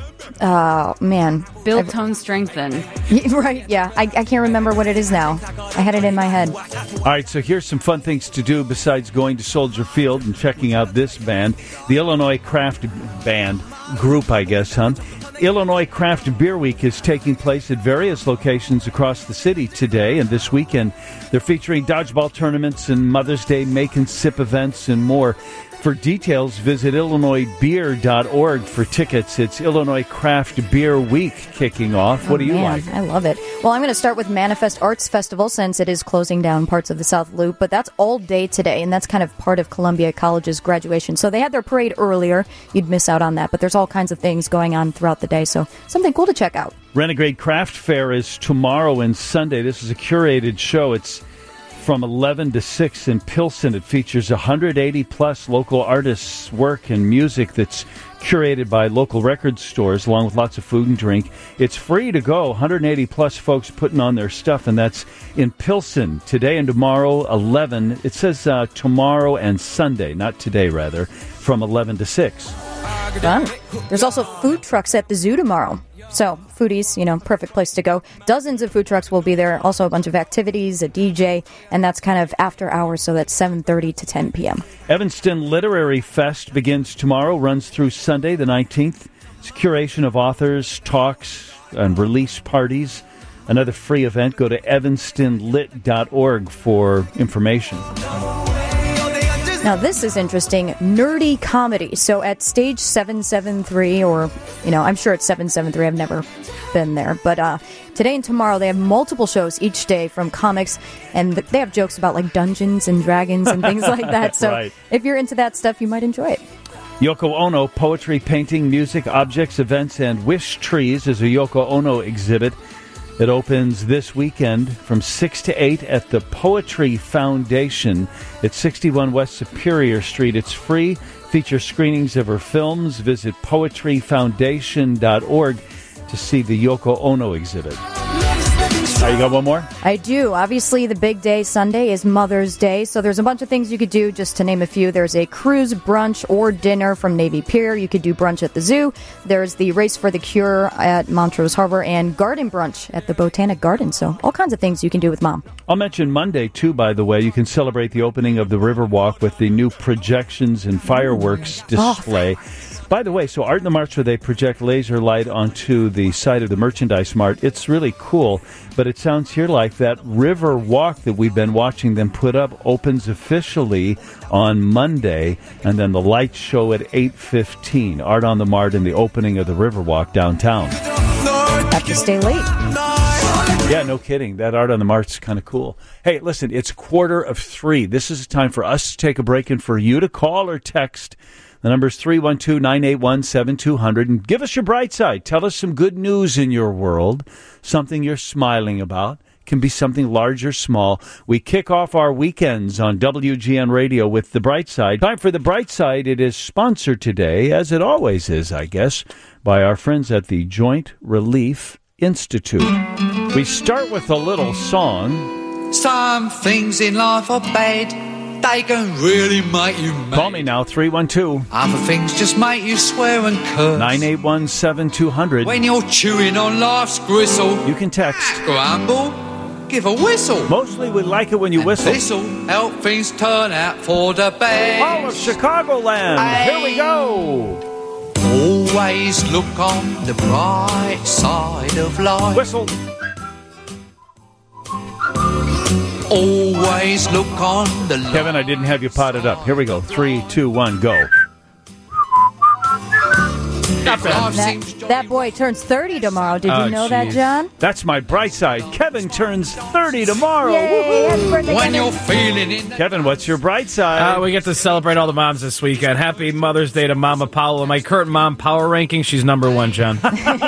Uh man, Build, tone, strengthen. right? Yeah, I, I can't remember what it is now. I had it in my head. All right, so here's some fun things to do besides going to Soldier Field and checking out this band, the Illinois Craft Band group, I guess, huh? Illinois Craft Beer Week is taking place at various locations across the city today and this weekend. They're featuring dodgeball tournaments and Mother's Day make and sip events and more. For details, visit illinois beer dot org for tickets. It's Illinois Craft Beer Week kicking off. What Oh, do you man, like? I love it. Well, I'm going to start with Manifest Arts Festival since it is closing down parts of the South Loop, but that's all day today, and that's kind of part of Columbia College's graduation. So they had their parade earlier. You'd miss out on that, but there's all kinds of things going on throughout the day, so something cool to check out. Renegade Craft Fair is tomorrow and Sunday. This is a curated show. It's from eleven to six in Pilsen. It features one hundred eighty plus local artists' work and music that's curated by local record stores, along with lots of food and drink. It's free to go. one hundred eighty plus folks putting on their stuff, and that's in Pilsen today and tomorrow, eleven. It says uh, tomorrow and Sunday, not today, rather, from eleven to six. Fun. There's also food trucks at the zoo tomorrow. So, foodies, you know, perfect place to go. Dozens of food trucks will be there. Also, a bunch of activities, a D J, and that's kind of after hours, so that's seven thirty to ten p.m. Evanston Literary Fest begins tomorrow, runs through Sunday the nineteenth. It's a curation of authors, talks, and release parties. Another free event. Go to evanston lit dot org for information. Now, this is interesting. Nerdy comedy. So at Stage seven seventy-three, or, you know, I'm sure it's seven seventy-three. I've never been there. But uh, today and tomorrow, they have multiple shows each day from comics, and th- they have jokes about, like, Dungeons and Dragons and things like that. So Right. if you're into that stuff, you might enjoy it. Yoko Ono, poetry, painting, music, objects, events, and wish trees is a Yoko Ono exhibit. It opens this weekend from six to eight at the Poetry Foundation at sixty-one West Superior Street. It's free. Features screenings of her films. Visit poetry foundation dot org to see the Yoko Ono exhibit. All right, you got one more? I do. Obviously, the big day Sunday is Mother's Day, so there's a bunch of things you could do, just to name a few. There's a cruise, brunch, or dinner from Navy Pier. You could do brunch at the zoo. There's the Race for the Cure at Montrose Harbor, and garden brunch at the Botanic Garden. So all kinds of things you can do with Mom. I'll mention Monday, too, by the way. You can celebrate the opening of the Riverwalk with the new projections and fireworks display. By the way, so Art in the March, where they project laser light onto the side of the Merchandise Mart, it's really cool, but it sounds here like that River Walk that we've been watching them put up opens officially on Monday, and then the lights show at eight fifteen. Art on the Mart and the opening of the Riverwalk downtown. Have to stay late. Yeah, no kidding. That Art on the Mart's kind of cool. Hey, listen, it's quarter of three. This is a time for us to take a break and for you to call or text. The number is three one two, nine eight one, seven two zero zero. And give us your bright side. Tell us some good news in your world, something you're smiling about. It can be something large or small. We kick off our weekends on W G N Radio with The Bright Side. Time for The Bright Side. It is sponsored today, as it always is, I guess, by our friends at the Joint Relief Institute. We start with a little song. Some things in life are bad. They can really make you mad. Call me now, three one two. Other things just make you swear and curse. nine eight one, seven two zero zero. When you're chewing on life's gristle. You can text. Grumble. Give a whistle. Mostly we like it when you whistle. This'll help things turn out for the best. All of Chicagoland. Hey. Here we go. Always Always look on the bright side of life. Whistle. Always look on the light. Kevin, I didn't have you potted up. Here we go. Three, two, one, go. That, that boy turns thirty tomorrow. Did you Oh, know that, geez. John? That's my bright side. Kevin turns thirty tomorrow. Yay, happy birthday, When Kevin. you're feeling in Kevin, what's your bright side? Uh, we get to celebrate all the moms this weekend. Happy Mother's Day to Mama Paula. My current mom power ranking, she's number one, John.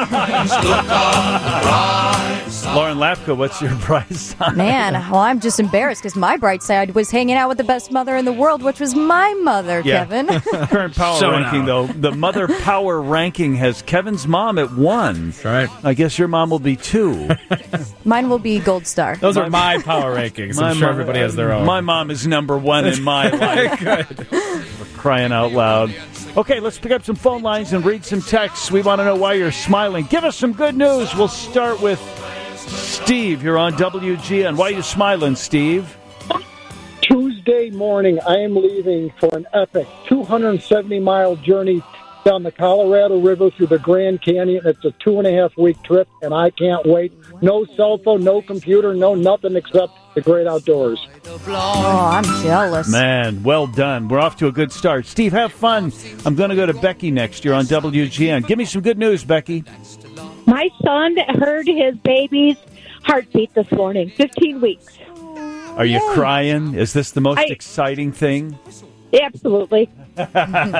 Lauren Lapka, what's your bright side? Man, well, I'm just embarrassed because my bright side was hanging out with the best mother in the world, which was my mother, Yeah. Kevin. Current power So ranking, now. though. The mother power ranking has Kevin's mom at one. That's right. I guess your mom will be two. Mine will be gold star. Those are my power rankings. My I'm sure mom- everybody has their own. My mom is number one in my life. Good. We're crying out loud. Okay, let's pick up some phone lines and read some texts. We want to know why you're smiling. Give us some good news. We'll start with Steve. You're on W G N. Why are you smiling, Steve? Tuesday morning, I am leaving for an epic two hundred seventy mile journey down the Colorado River through the Grand Canyon. It's a two and a half week trip, and I can't wait. No cell phone, no computer, no nothing except the great outdoors. Oh, I'm jealous. Man, well done. We're off to a good start. Steve, have fun. I'm going to go to Becky next. You're on W G N. Give me some good news, Becky. My son heard his baby's heartbeat this morning, fifteen weeks. Are you crying? Is this the most I- exciting thing? Absolutely. Lauren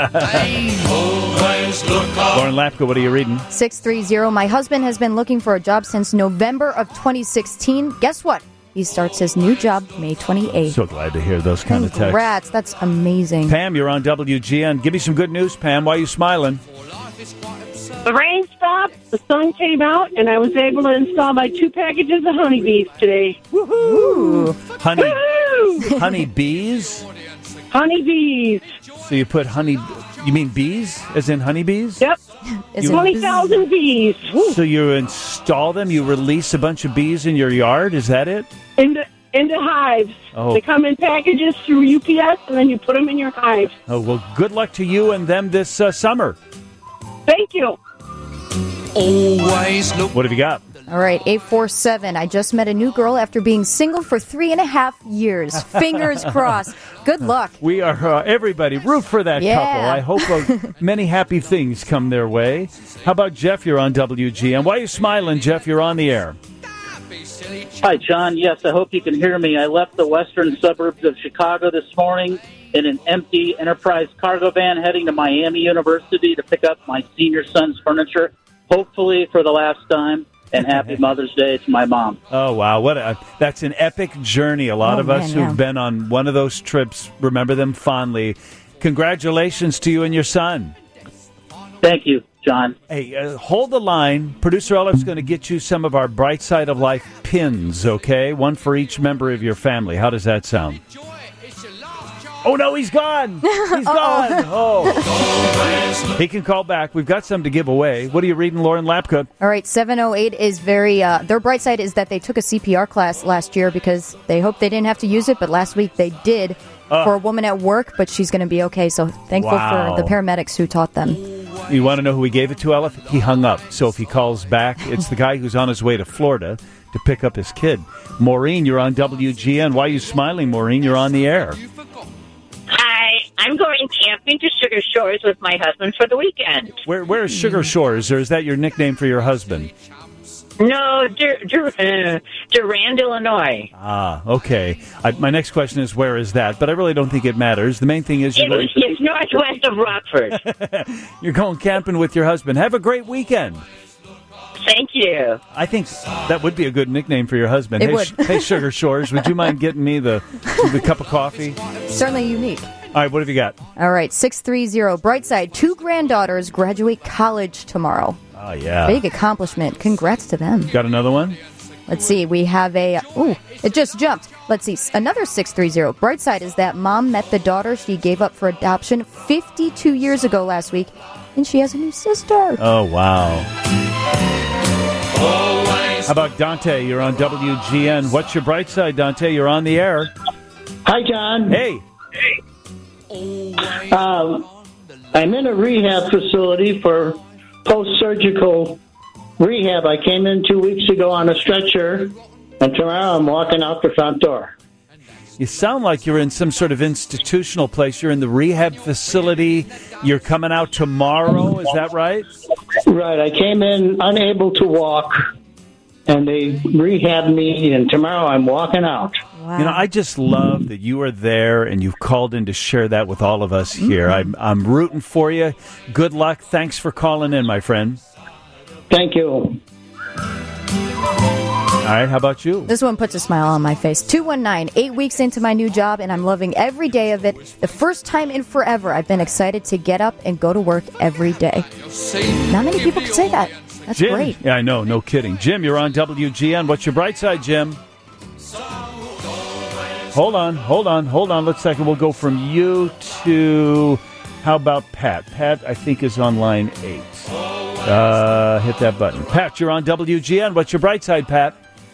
Lapka, what are you reading? six three zero. My husband has been looking for a job since November of twenty sixteen. Guess what? He starts his new job May twenty-eighth. So glad to hear those kind of texts. Congrats. That's amazing. Pam, you're on W G N. Give me some good news, Pam. Why are you smiling? The rain stopped, the sun came out, and I was able to install my two packages of honeybees today. Woohoo! Honey, Woo-hoo! honey bees? Honeybees. So you put honey, you mean bees, as in honeybees? Yep. You- twenty thousand bees. So you install them, you release a bunch of bees in your yard, is that it? Into, into hives. Oh. They come in packages through U P S, and then you put them in your hive. Oh, well, good luck to you and them this uh, summer. Thank you. Always look. What have you got? All right, eight four seven. I just met a new girl after being single for three and a half years. Fingers crossed. Good luck. We are, uh, everybody, root for that Yeah. couple. I hope uh, many happy things come their way. How about Jeff? You're on W G N. Why are you smiling, Jeff? You're on the air. Hi, John. Yes, I hope you can hear me. I left the western suburbs of Chicago this morning in an empty Enterprise cargo van heading to Miami University to pick up my senior son's furniture, hopefully for the last time. And happy Mother's Day to my mom. Oh, wow. What a, that's an epic journey. A lot Oh, of us man, who've yeah. been on one of those trips remember them fondly. Congratulations to you and your son. Thank you, John. Hey, uh, hold the line. Producer Eller's going to get you some of our Bright Side of Life pins, okay? One for each member of your family. How does that sound? Oh, no, he's gone. He's gone. Oh. He can call back. We've got some to give away. What are you reading, Lauren Lapka? All right, seven oh eight is very, uh, their bright side is that they took a C P R class last year because they hoped they didn't have to use it, but last week they did Uh. for a woman at work, but she's going to be okay. So thankful Wow. for the paramedics who taught them. You want to know who he gave it to, Elif? He hung up. So if he calls back, it's the guy who's on his way to Florida to pick up his kid. Maureen, you're on W G N. Why are you smiling, Maureen? You're on the air. Hi, I'm going camping to Sugar Shores with my husband for the weekend. Where Where is Sugar Shores, or is that your nickname for your husband? No, Dur- Dur- uh, Durand, Illinois. Ah, okay. I, my next question is, where is that? But I really don't think it matters. The main thing is you're, It's, it's northwest of Rockford. you're going camping with your husband. Have a great weekend. Thank you. I think that would be a good nickname for your husband. It hey, would. Sh- hey, Sugar Shores, would you mind getting me the the cup of coffee? Certainly unique. All right, what have you got? All right, six three zero. Brightside, two granddaughters graduate college tomorrow. Oh, yeah. Big accomplishment. Congrats to them. Got another one? Let's see. We have a. Ooh, it just jumped. Let's see. Another six three zero. Brightside is that mom met the daughter she gave up for adoption fifty-two years ago last week, and she has a new sister. Oh, wow. How about Dante? You're on W G N. What's your bright side, Dante? You're on the air. Hi, John. Hey. Um, I'm in a rehab facility for post-surgical rehab. I came in two weeks ago on a stretcher, and tomorrow I'm walking out the front door. You sound like you're in some sort of institutional place. You're in the rehab facility. You're coming out tomorrow. Is that right? Right. I came in unable to walk, and they rehabbed me, and tomorrow I'm walking out. You know, I just love that you are there and you've called in to share that with all of us here. I'm, I'm rooting for you. Good luck. Thanks for calling in, my friend. Thank you. All right, how about you? This one puts a smile on my face. two one nine, eight weeks into my new job, and I'm loving every day of it. The first time in forever, I've been excited to get up and go to work every day. Not many people can say that. That's Jim, great. Yeah, I know, no kidding. Jim, you're on W G N. What's your bright side, Jim? Hold on, hold on, hold on. Let's second. We'll go from you to, how about Pat? Pat, I think, is on line eight. Uh, hit that button. Pat, you're on W G N. What's your bright side, Pat?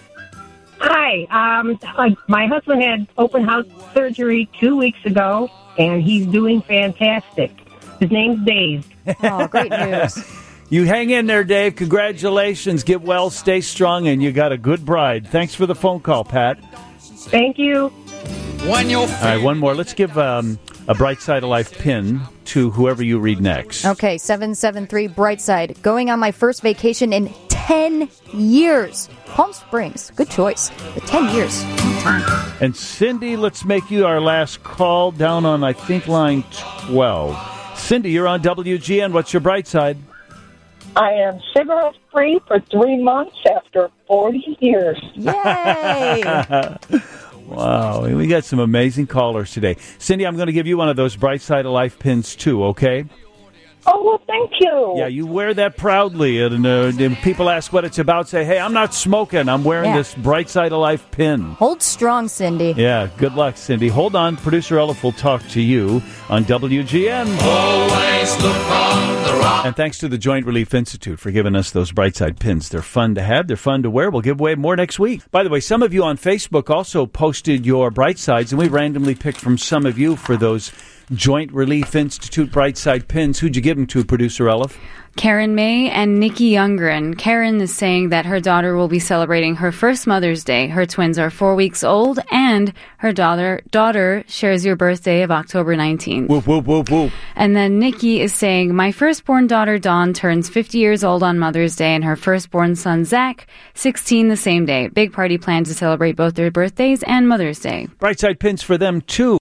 Hi. Um, my husband had open heart surgery two weeks ago, and he's doing fantastic. His name's Dave. Oh, great news. You hang in there, Dave. Congratulations. Get well, stay strong, and you got a good bride. Thanks for the phone call, Pat. Thank you. When you're All right, one more. Let's give um, a Bright Side of Life pin to whoever you read next. Okay, seven seven three Brightside. Going on my first vacation in ten years. Palm Springs. Good choice. But ten years. Long time. And Cindy, let's make you our last call down on, I think, line twelve. Cindy, you're on W G N. What's your bright side? I am cigarette-free for three months after forty years. Yay! Wow, we got some amazing callers today. Cindy, I'm going to give you one of those Bright Side of Life pins, too, okay? Oh, well, thank you. Yeah, you wear that proudly, and uh, when people ask what it's about, say, hey, I'm not smoking. I'm wearing Yeah. this Bright Side of Life pin. Hold strong, Cindy. Yeah, good luck, Cindy. Hold on. Producer Elif will talk to you on W G N. always look on the rock. And thanks to the Joint Relief Institute for giving us those Bright Side pins. They're fun to have. They're fun to wear. We'll give away more next week. By the way, some of you on Facebook also posted your Bright Sides, and we randomly picked from some of you for those Joint Relief Institute Bright Side pins. Who'd you give them to, Producer Elif? Karen May and Nikki Youngren. Karen is saying that her daughter will be celebrating her first Mother's Day. Her twins are four weeks old, and her daughter daughter shares your birthday of October nineteenth. Whoop, whoop, whoop, whoop. And then Nikki is saying, my firstborn daughter, Dawn, turns fifty years old on Mother's Day, and her firstborn son, Zach, sixteen the same day. Big party planned to celebrate both their birthdays and Mother's Day. Bright Side pins for them, too.